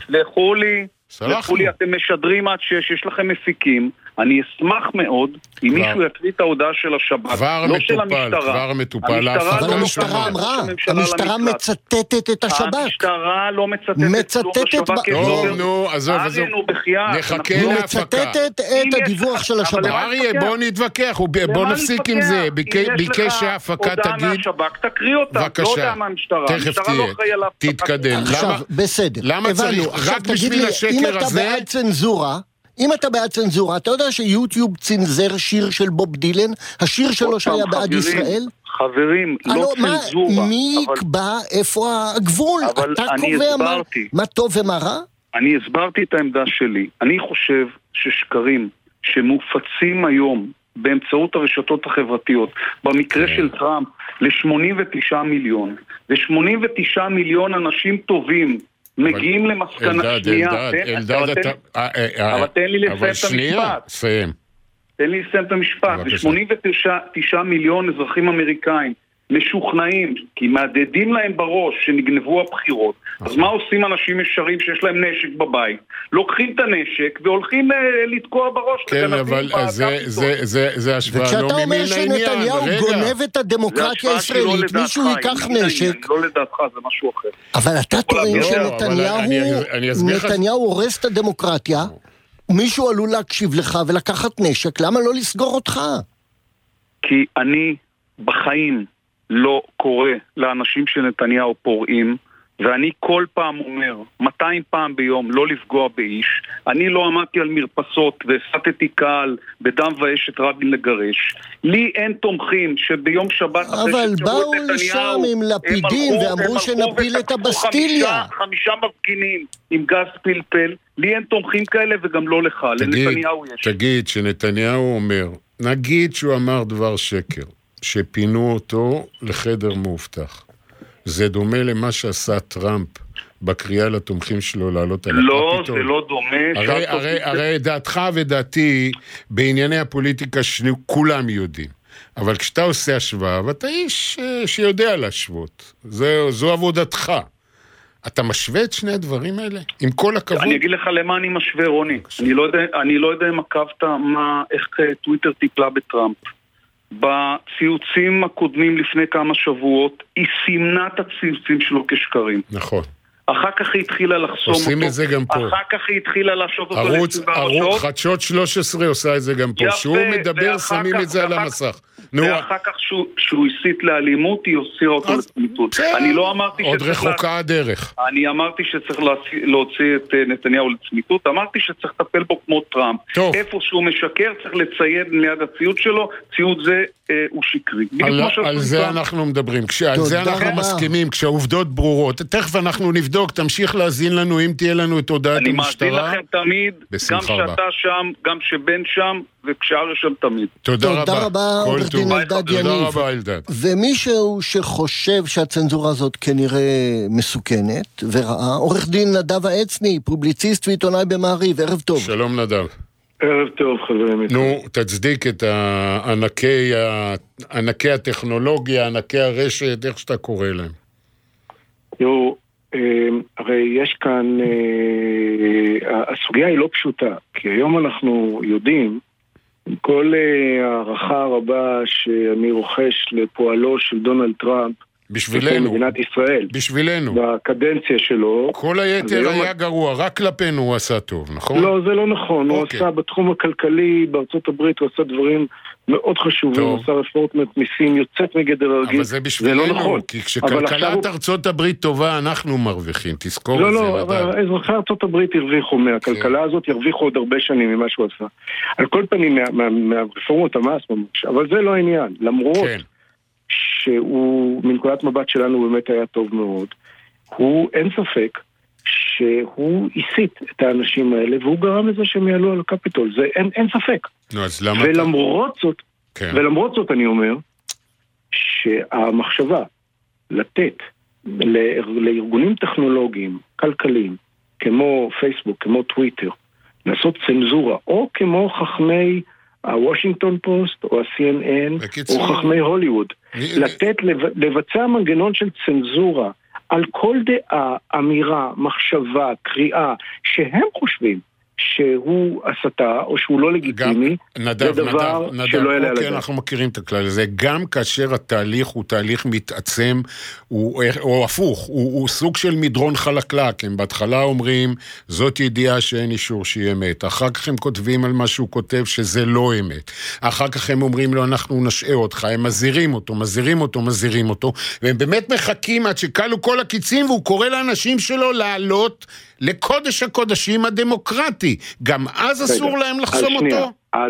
לכו לי, אתם משדרים עד יש לכם מפיקים. אני אשמח מאוד אם מישהו יקריא את ההודעה של השב"כ, לא של המשטרה. כבר מטופל. אבל המשטרה אמרה, המשטרה מצטטת את השב"כ. המשטרה לא מצטטת. נו, עזוב. נחכה להפקה. היא מצטטת את הדיווח של השב"כ. אריה, בוא נתווכח, בוא נפסיק עם זה. ביקש שההפקה תגיד. תקריא אותה. בבקשה, תכף תהיה. תתקדם. עכשיו, בסדר. למה צריך? רק בשביל השקר הזה? אם אתה בעד צנזורה, אתה יודע שיוטיוב צנזר שיר של בוב דילן, השיר שלו שהיה בעד ישראל? חברים, לא צנזורה. מי יקבע איפה הגבול? אתה קובע מה טוב ומה רע? אני הסברתי את העמדה שלי. אני חושב ששקרים שמופצים היום באמצעות הרשתות החברתיות, במקרה של טראמפ, ל-89 מיליון, ו-89 מיליון אנשים טובים, מגיעים למסקנה שנייה. אבל תן לי לסיים את המשפט. תן לי לסיים את המשפט. ו-89 מיליון אזרחים אמריקאים משוכנעים, כי מעדדים להם בראש שנגנבו הבחירות. אז מה עושים אנשים ישרים שיש להם נשק בבית? לוקחים את הנשק והולכים לתקוע בראש. כן, אבל זה השוואה לא ממין העניין. וכשאתה אומר שנתניהו גונב את הדמוקרטיה הישראלית, מישהו ייקח נשק. לא לדעתך, זה משהו אחר. אבל אתה טוען שנתניהו הורס את הדמוקרטיה, מישהו עלול להקשיב לך ולקחת נשק, למה לא לסגור אותך? כי אני בחיים לא קורא לאנשים שנתניהו פורעים, ואני כל פעם אומר 200 פעם ביום לא לפגוע באיש. אני לא עמדתי על מרפסות והסתתי קהל בדם ואש את רבין לגרש. לי אין תומכים שביום שבת אבל באו לשם עם לפידים ואמרו שנפיל את הבסטיליה. 5 מפגינים עם גז פלפל. לי אין תומכים כאלה וגם לא לך. לנתניהו יש. תגיד שנתניהו אומר, נגיד שהוא אמר דבר שקר, שפינו אותו לחדר מאובטח. זה דומה למה שעשה טראמפ בקריאה לתומכים שלו לעלות על הקפיטול. לא, זה לא דומה. הרי דעתך ודעתי בענייני הפוליטיקה כולם יודעים. אבל כשאתה עושה השוואה, ואתה איש שיודע להשוות. זו עבודתך. אתה משווה את שני הדברים האלה? עם כל הכבוד? אני אגיד לך למה אני משווה, רוני. אני לא יודע אם עקבת איך טוויטר טיפלה בטראמפ. בציוצים הקודמים לפני כמה שבועות, היא סימנה את הציוצים שלו כשקרים. נכון. אחר כך היא התחילה לחסום אותו. עושים את זה גם פה. אחר כך היא התחילה לשוב אותו ערוץ חדשות 13 עושה את זה גם פה. שהוא מדבר, שמים את זה על המסך. ואחר כך שהוא הסיט לאלימות, היא הוציאה אותו לצמיתות. אני לא אמרתי עוד רחוקה הדרך. אני אמרתי שצריך להוציא את נתניהו לצמיתות, אמרתי שצריך לטפל בו כמו טראמפ. איפה שהוא משקר, צריך לציין ליד הציוד שלו, ציוד זה הוא שקרי. על זה אנחנו מדברים, על זה אנחנו מסכימים, כשהעובדות ברורות. תכף אנחנו נבדוק, תמשיך להזין לנו אם תהיה לנו את הודעת המשטרה. אני מאזין לכם תמיד, גם שאתה שם, גם שבן שם, וכשאר שם תמיד. תודה רבה. עורך דין אלדד יניב. ומישהו שחושב שהצנזורה הזאת כנראה מסוכנת ורעה, עורך דין נדב העצני, פובליציסט ועיתונאי במעריב, ערב טוב. שלום נדב. ערב טוב חברים. נו, תצדיק את ענקי הטכנולוגיה, ענקי הרשת, איך שאתה קורא להם. יו, הרי יש כאן, הסוגיה היא לא פשוטה, כי היום אנחנו יודעים, עם כל הערכה הרבה שאני רוכש לפועלו של דונלד טראמפ, בשבילנו, מדינת ישראל, בשבילנו, בקדנציה שלו, כל היתר היה גרוע, רק כלפינו הוא עשה טוב, נכון? לא, זה לא נכון, הוא עשה בתחום הכלכלי, בארצות הברית הוא עשה דברים מאוד חשובים, הוא עשה רפורמת מיסים יוצאת מגדר הרגיל, אבל זה בשבילנו, כי כשכלכלת ארצות הברית טובה אנחנו מרוויחים, תזכור את זה. לא, אזרחי ארצות הברית הרוויחו מהכלכלה הזאת, ירוויחו עוד הרבה שנים ממה שהוא עשה. על כל פנים, מהרפורמות המס ממש, אבל זה לא העניין, למרות שהוא, מנקודת מבט שלנו, באמת היה טוב מאוד. הוא, אין ספק, שהוא הסיט את האנשים האלה, והוא גרם לזה שהם יעלו על הקפיטול. זה אין ספק. ולמרות זאת אני אומר, שהמחשבה לתת לארגונים טכנולוגיים, כלכליים, כמו פייסבוק, כמו טוויטר, לעשות צנזורה, או כמו חכמי הוושינגטון פוסט, או ה-CNN, או חכמי הוליווד, לבצע מנגנון של צנזורה על כל דעה, אמירה, מחשבה, קריאה, שהם חושבים שהוא הסתה או שהוא לא לגיטימי, זה דבר שלא יעלה על הדעת. אנחנו מכירים את הכלל הזה, גם כאשר התהליך הוא תהליך מתעצם, או הפוך, הוא סוג של מדרון חלקלק, הם בהתחלה אומרים, זאת ידיעה שאין אישור שהיא אמת, אחר כך הם כותבים על מה שהוא כותב שזה לא אמת, אחר כך הם אומרים לו אנחנו נשעה אותך, הם מזהירים אותו, והם באמת מחכים עד שקלו כל הקיצים, והוא קורא לאנשים שלו לעלות לקודש הקודשים הדמוקרטי. גם אז אסור להם לחסום אותו? אז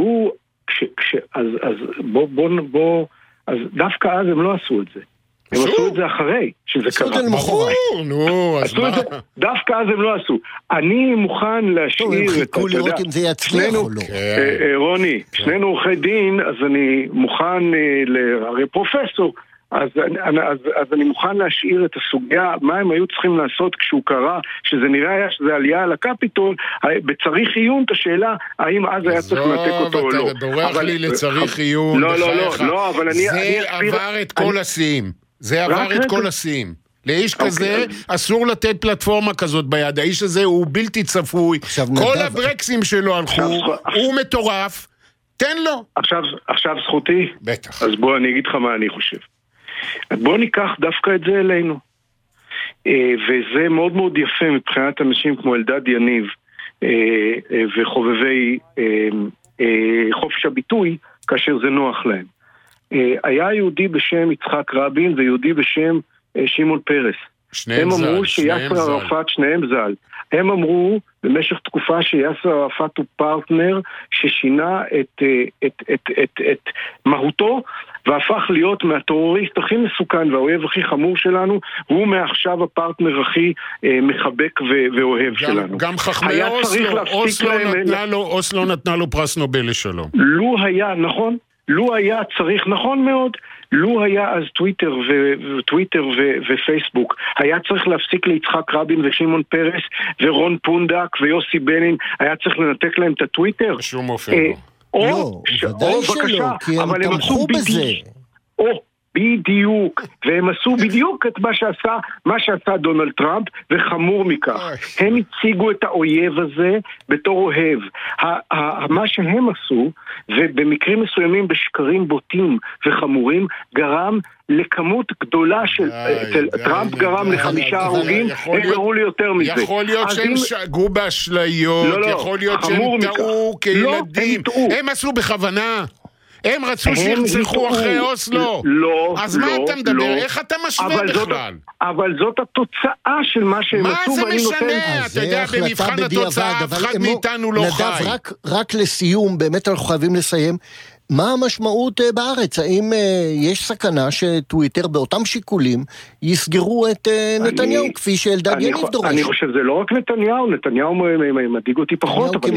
אז דווקא אז הם לא עשו את זה. הם עשו את זה אחרי שזה קרה. דווקא אז הם לא עשו. אני מוכן להשאיר... הם חיכו לראות אם זה יצליח או לא. רוני, שנינו עורכי דין, אז אני מוכן, הרי פרופסור, אז אני מוכן להשאיר את הסוגיה, מה הם היו צריכים לעשות כשהוא קרא, שזה נראה היה שזה עלייה על הקפיטול, בצריך עיון את השאלה, האם אז היה צריך לנתק אותו או לא. אתה דורך לי לצריך עיון, לא, אבל אני... זה עבר את כל השיאים. זה עבר את כל השיאים. לאיש כזה אסור לתת פלטפורמה כזאת ביד. האיש הזה הוא בלתי צפוי. כל הברקסים שלו הלכו, הוא מטורף. תן לו. עכשיו זכותי? בטח. אז בוא אני אגיד לך מה אני חושב. בוא ניקח דווקא את זה אלינו. וזה מאוד מאוד יפה מבחינת אנשים כמו אלדד יניב וחובבי חופש הביטוי, כאשר זה נוח להם. היה יהודי בשם יצחק רבין ויהודי בשם שמעון פרס. הם אמרו שיאסר ערפאת, שניהם ז"ל. הם אמרו במשך תקופה שיאסר ערפאת הוא פרטנר ששינה את מהותו והפך להיות מהטרוריסט הכי מסוכן והאויב הכי חמור שלנו, והוא מעכשיו הפרטנר הכי מחבק ואוהב שלנו. גם חכמי אוסלו נתנה לו פרס נובל לשלום. לו היה צריך, נכון מאוד, לו היה אז טוויטר ופייסבוק, היה צריך להפסיק ליצחק רבין ושמעון פרס ורון פונדק ויוסי בנין, היה צריך לנתק להם את הטוויטר? בשום אופן לא, ודאי שלא, כי הם תמכו בזה. בדיוק, והם עשו בדיוק את מה שעשה דונלד טראמפ, וחמור מכך. הם הציגו את האויב הזה בתור אוהב. מה שהם עשו, ובמקרים מסוימים בשקרים בוטים וחמורים, גרם לכמות גדולה של... טראמפ גרם ל5 הרוגים, הם גרו לי יותר מזה. יכול להיות שהם שגו באשליות, יכול להיות שהם טעו כילדים. הם עשו בכוונה. הם רצו שירצחו אחרי אוסלו. לא. אז מה אתה מדבר? איך אתה משווה בכלל? אבל זאת התוצאה של מה שהם עשו. מה זה משנה? אתה יודע, במבחן התוצאה, אף אחד מאיתנו לא חי. נדב, רק לסיום, באמת אנחנו חייבים לסיים. מה המשמעות בארץ? האם יש סכנה שטוויטר באותם שיקולים יסגרו את נתניהו כפי שאלדד יניב דורש? אני חושב שזה לא רק נתניהו מדאיג אותי פחות, אבל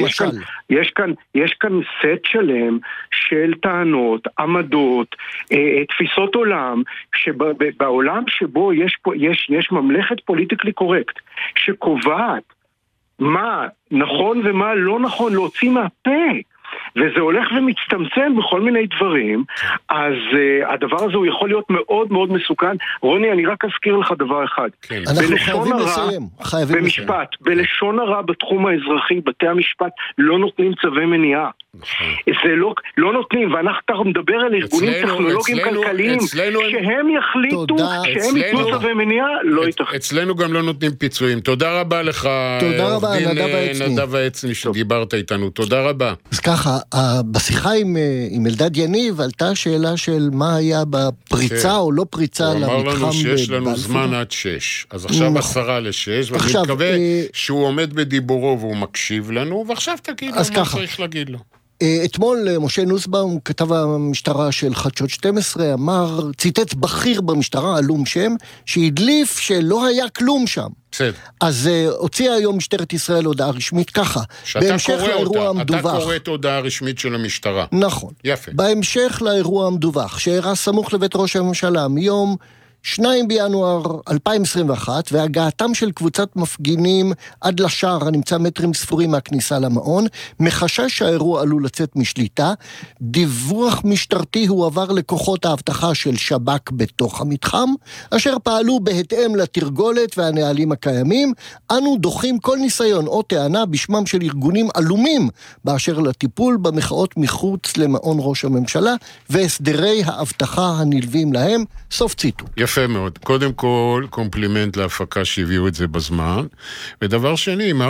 יש כאן סט שלם של טענות, עמדות, תפיסות עולם, שבעולם שבו יש ממלכת פוליטיקלי קורקט, שקובעת מה נכון ומה לא נכון להוציא מהפה, וזה הולך ומצטמצם בכל מיני דברים, אז הדבר הזה הוא יכול להיות מאוד מאוד מסוכן. רוני, אני רק אזכיר לך דבר אחד. כן. אנחנו חייבים לסיים. במשפט, בלשון הרע בתחום האזרחי, בתי המשפט לא נותנים צווי מניעה. זה לא נותנים, ואנחנו מדבר על ארגונים טכנולוגיים כלכליים, שהם יחליטו, שהם ייתנו צווי מניעה, לא ייתכן. אצלנו גם לא נותנים פיצויים. תודה רבה לך, עורך דין נדב העצני, שדיברת איתנו. תודה רבה. אז ככה, בשיחה עם אלדד יניב עלתה שאלה של מה היה בפריצה או לא פריצה למתחם. הוא אמר לנו שיש לנו זמן עד 6, אז עכשיו 5:50, ואני מקווה שהוא עומד בדיבורו והוא מקשיב לנו, ועכשיו תגיד לו מה צריך להגיד לו. אתמול משה נוסבאום, כתב המשטרה של חדשות 12, אמר, ציטט בכיר במשטרה, אלום שם, שהדליף שלא היה כלום שם. בסדר. אז הוציאה היום משטרת ישראל הודעה רשמית ככה, בהמשך לאירוע המדווח. אתה קורא את הודעה רשמית של המשטרה. נכון. יפה. בהמשך לאירוע המדווח, שאירע סמוך לבית ראש הממשלה, מיום 2 בינואר 2021, והגעתם של קבוצת מפגינים עד לשער הנמצא מטרים ספורים מהכניסה למעון, מחשש שהאירוע עלול לצאת משליטה, דיווח משטרתי הועבר לכוחות האבטחה של שב"כ בתוך המתחם, אשר פעלו בהתאם לתרגולת והנהלים הקיימים. אנו דוחים כל ניסיון או טענה בשמם של ארגונים אלומים, באשר לטיפול במחאות מחוץ למעון ראש הממשלה, והסדרי האבטחה הנלווים להם. סוף ציטוט. יפה מאוד. קודם כל, קומפלימנט להפקה שהביאו את זה בזמן. ודבר שני, עם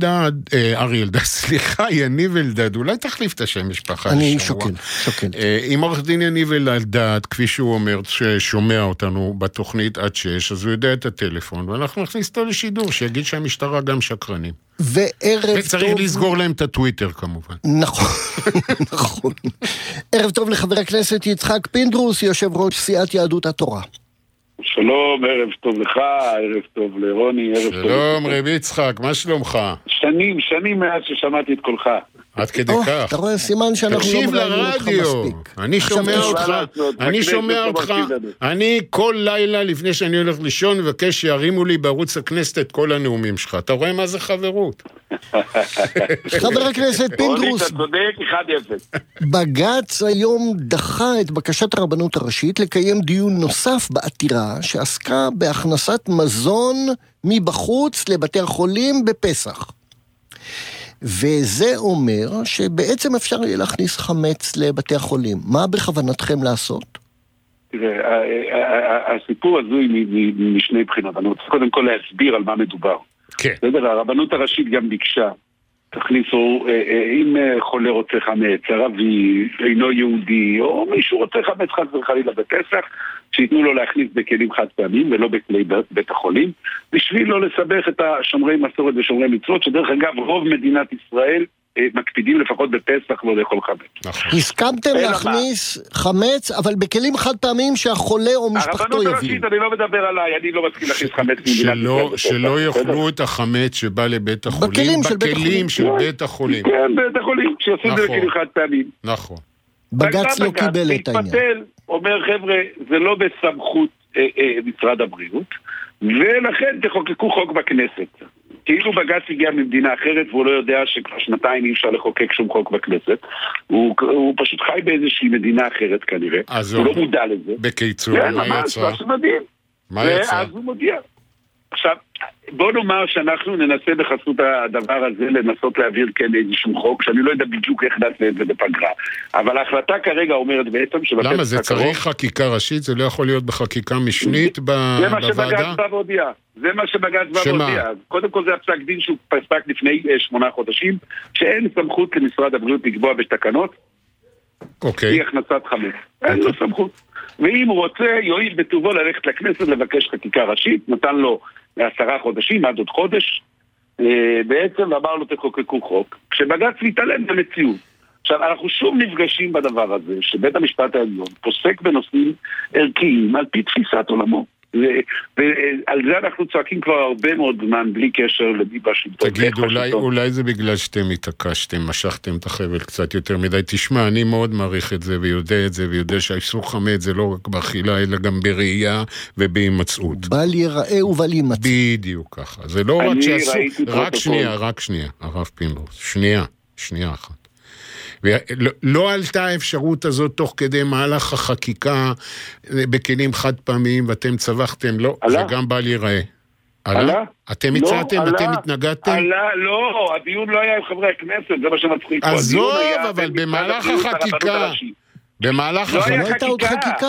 יניב אלדד, אולי תחליף את השם משפחה. אני שוקל. עם עורך דין יניב אלדד, כפי שהוא אומר, ששומע אותנו בתוכנית עד 6, אז הוא יודע את הטלפון, ואנחנו נכניס אותו לשידור, שיגיד שהמשטרה גם שקרנים. וצריך לסגור להם את הטוויטר כמובן. נכון. ערב טוב לחבר הכנסת יצחק פינדרוס, יושב ראש סיעת יהדות התורה. שלום, ערב טוב לך, ערב טוב לרוני, ערב טוב. שלום, רבי יצחק, מה שלומך? שנים מאז ששמעתי את קולך. עד כדי כך. אתה רואה סימן שאנחנו לא מראיינו אותך מספיק. אני שומע אותך, אני כל לילה לפני שאני הולך לישון מבקש שירימו לי בערוץ הכנסת את כל הנאומים שלך. אתה רואה מה זה חברות? חבר הכנסת פינדרוס, אתה צודק, 1-0. בג"ץ היום דחה את בקשת הרבנות הראשית לקיים דיון נוסף בעתירה שעסקה בהכנסת מזון מבחוץ לבתי החולים בפסח. וזה אומר שבעצם אפשר יהיה להכניס חמץ לבתי החולים. מה בכוונתכם לעשות? תראה, הסיפור הזוי משני בחינות. אני רוצה קודם כל להסביר על מה מדובר. כן. בסדר, הרבנות הראשית גם ביקשה, תכניסו, אם חולה רוצה חמץ, ערבי, אינו יהודי, או מישהו רוצה חמץ חס וחלילה בפסח, שיתנו לו להכניס בכלים חד פעמים ולא בכלי בית החולים, בשביל לא לסבך את השומרי מסורת ושומרי מצוות, שדרך אגב רוב מדינת ישראל מקפידים לפחות בפסח לא לאכול חמץ. הסכמתם להכניס חמץ, אבל בכלים חד פעמים שהחולה או משפחתו יביאו. הרבנות הראשית, אני לא מדבר עליי, אני לא מסכים להכניס חמץ ממדינת ישראל. שלא יאכלו את החמץ שבא לבית החולים, בכלים של בית החולים. כן, בית החולים, שיעשו את זה בכלים חד פעמים. נכון. בג"ץ לא קיבל את העניין. מתפתל, אומר חבר'ה, זה לא בסמכות משרד הבריאות, ולכן תחוקקו חוק בכנסת. כאילו בג"ץ הגיע ממדינה אחרת והוא לא יודע שכבר שנתיים אי אפשר לחוקק שום חוק בכנסת. הוא פשוט חי באיזושהי מדינה אחרת כנראה. הוא לא מודע לזה. בקיצור, מה יצא? מה יצא? ואז הוא מודיע. עכשיו, בוא נאמר שאנחנו ננסה בחסות הדבר הזה לנסות להעביר כן איזשהו חוק, שאני לא יודע בדיוק איך נעשה את זה בפגרה. אבל ההחלטה כרגע אומרת בעצם למה זה צריך חקיקה ראשית? זה לא יכול להיות בחקיקה משנית בוועדה? זה מה שבג"ץ בא והודיע. זה מה שבג"ץ בא והודיע. קודם כל זה הפסק דין שהוא פסק לפני 8 חודשים, שאין סמכות למשרד הבריאות לקבוע בתקנות היא הכנסת חמץ. אין לו סמכות. ואם הוא רוצה, יועיל בטובו ללכת לכנסת לבקש חקיקה ראשית, נתן לו 10 חודשים, עד עוד חודש, בעצם ואמר לו תחוקקו חוק, כשבג"ץ מתעלם במציאות. עכשיו, אנחנו שוב נפגשים בדבר הזה, שבית המשפט העליון פוסק בנושאים ערכיים על פי תפיסת עולמו. ועל זה אנחנו צועקים כבר הרבה מאוד זמן, בלי קשר למי בשלטון. תגיד, אולי זה בגלל שאתם התעקשתם, משכתם את החבל קצת יותר מדי. תשמע, אני מאוד מעריך את זה ויודע את זה, ויודע שהאיסור חמץ זה לא רק באכילה, אלא גם בראייה ובהימצאות. בל יראה ובל יימצא. בדיוק ככה. זה לא רק שעשו... רק שנייה, הרב פינדרוס. שנייה אחת. ולא עלתה האפשרות הזאת תוך כדי מהלך החקיקה בכלים חד פעמיים ואתם צווחתם, לא, זה גם בל ייראה. עלה? אתם הצעתם, אתם התנגדתם? לא, הדיון לא היה עם חברי הכנסת, זה מה שמצחיק. עזוב, אבל במהלך החקיקה, לא הייתה עוד חקיקה.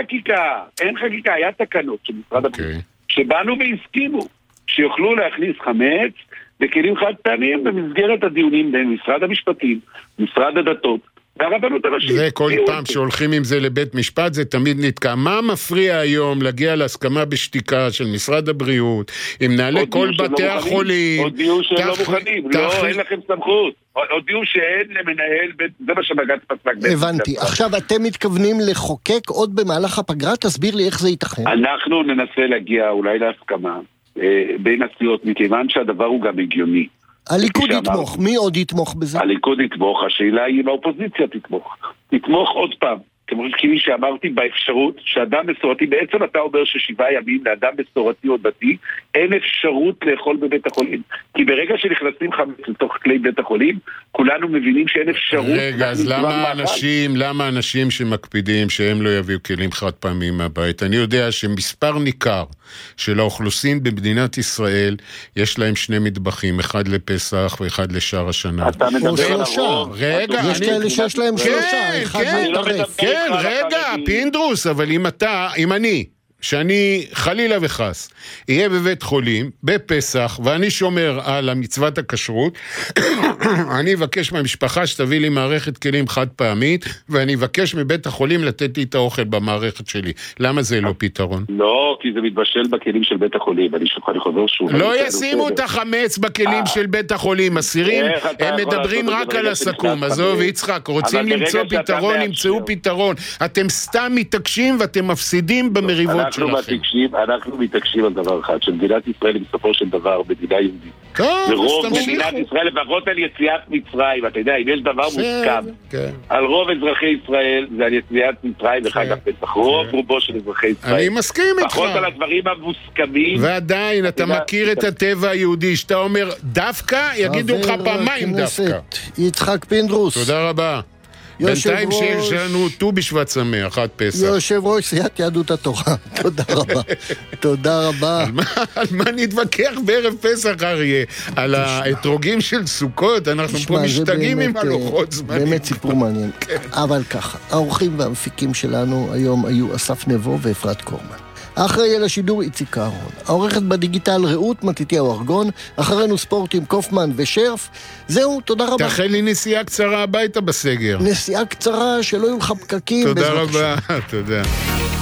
אין חקיקה, היה תקנות של משרד הבריאות, שבאנו והסכימו שיוכלו להכניס חמץ בכלים חד פעמים במסגרת הדיונים בין משרד המשפטים, משרד הדתות והרבנות הראשית. זה כל פעם שהולכים עם זה לבית משפט זה תמיד נתקע. מה מפריע היום להגיע להסכמה בשתיקה של משרד הבריאות עם מנהלי כל בתי החולים? הודיעו שהם לא מוכנים, לא, אין לכם סמכות. הודיעו שאין למנהל, זה מה שבג"ץ פסק. הבנתי. עכשיו אתם מתכוונים לחוקק עוד במהלך הפגרה? תסביר לי איך זה ייתכן. אנחנו ננסה להגיע אולי להסכמה בין הסיעות, מכיוון שהדבר הוא גם הגיוני. הליכוד יתמוך, מי עוד יתמוך בזה? הליכוד יתמוך, השאלה היא אם האופוזיציה תתמוך עוד פעם, כמו שאמרתי, באפשרות שאדם מסורתי, בעצם אתה אומר ש7 ימים לאדם מסורתי או דתי, אין אפשרות לאכול בבית החולים. כי ברגע שנכנסים חמץ לתוך כלי בית החולים, כולנו מבינים שאין אפשרות. רגע, אז למה אנשים שמקפידים שהם לא יביאו כלים חד פעמים מהבית? אני יודע שמספר ניכר של האוכלוסין במדינת ישראל, יש להם 2 מטבחים, אחד לפסח ואחד לשאר השנה. או 3. רגע, יש כאלה שיש להם 3, אחד מטרף. כן, רגע, פינדרוס, אבל אם אני, שאני חלילה וחס, יהיה בבית חולים, בפסח, ואני שומר על המצוות הכשרות, אני אבקש מהמשפחה שתביא לי מערכת כלים חד פעמית, ואני אבקש מבית החולים לתת לי את האוכל במערכת שלי. למה זה לא פתרון? לא, כי זה מתבשל בכלים של בית החולים, אני חוזר שוב. לא ישימו את החמץ בכלים של בית החולים, אסירים, הם מדברים רק על הסכום, עזוב יצחק, רוצים למצוא פתרון, נמצאו פתרון. אתם סתם מתעקשים ואתם מפסידים במריבות. אנחנו מתעקשים על דבר אחד, שמדינת ישראל היא בסופו של דבר מדינה יהודית. ורוב מדינת ישראל, לפחות על יציאת מצרים, אתה יודע, אם יש דבר מוסכם על רוב אזרחי ישראל, זה על יציאת מצרים וחג הפסח. רובו של אזרחי ישראל. אני מסכים איתך. פחות על הדברים המוסכמים. ועדיין, אתה מכיר את הטבע היהודי, שאתה אומר דווקא, יגידו לך פעמיים דווקא. יצחק פינדרוס. תודה רבה. בינתיים שיש לנו ט"ו בשבט שמח, עד פסח. יושב ראש סיעת יהדות התורה. תודה רבה. תודה רבה. על מה נתווכח בערב פסח, אריה? על האתרוגים של סוכות? אנחנו פה משתגעים עם הלוחות זמנים. באמת סיפור מעניין. אבל ככה, האורחים והמפיקים שלנו היום היו אסף נבו ואפרת קורמן. האחראי על השידור איציק אהרון. העורכת בדיגיטל רעות מתתיהו ארגון. אחרינו ספורט עם קופמן ושרף. זהו, תודה רבה. תאחל לי נסיעה קצרה הביתה בסגר. נסיעה קצרה, שלא יהיו לך פקקים. תודה רבה, תודה.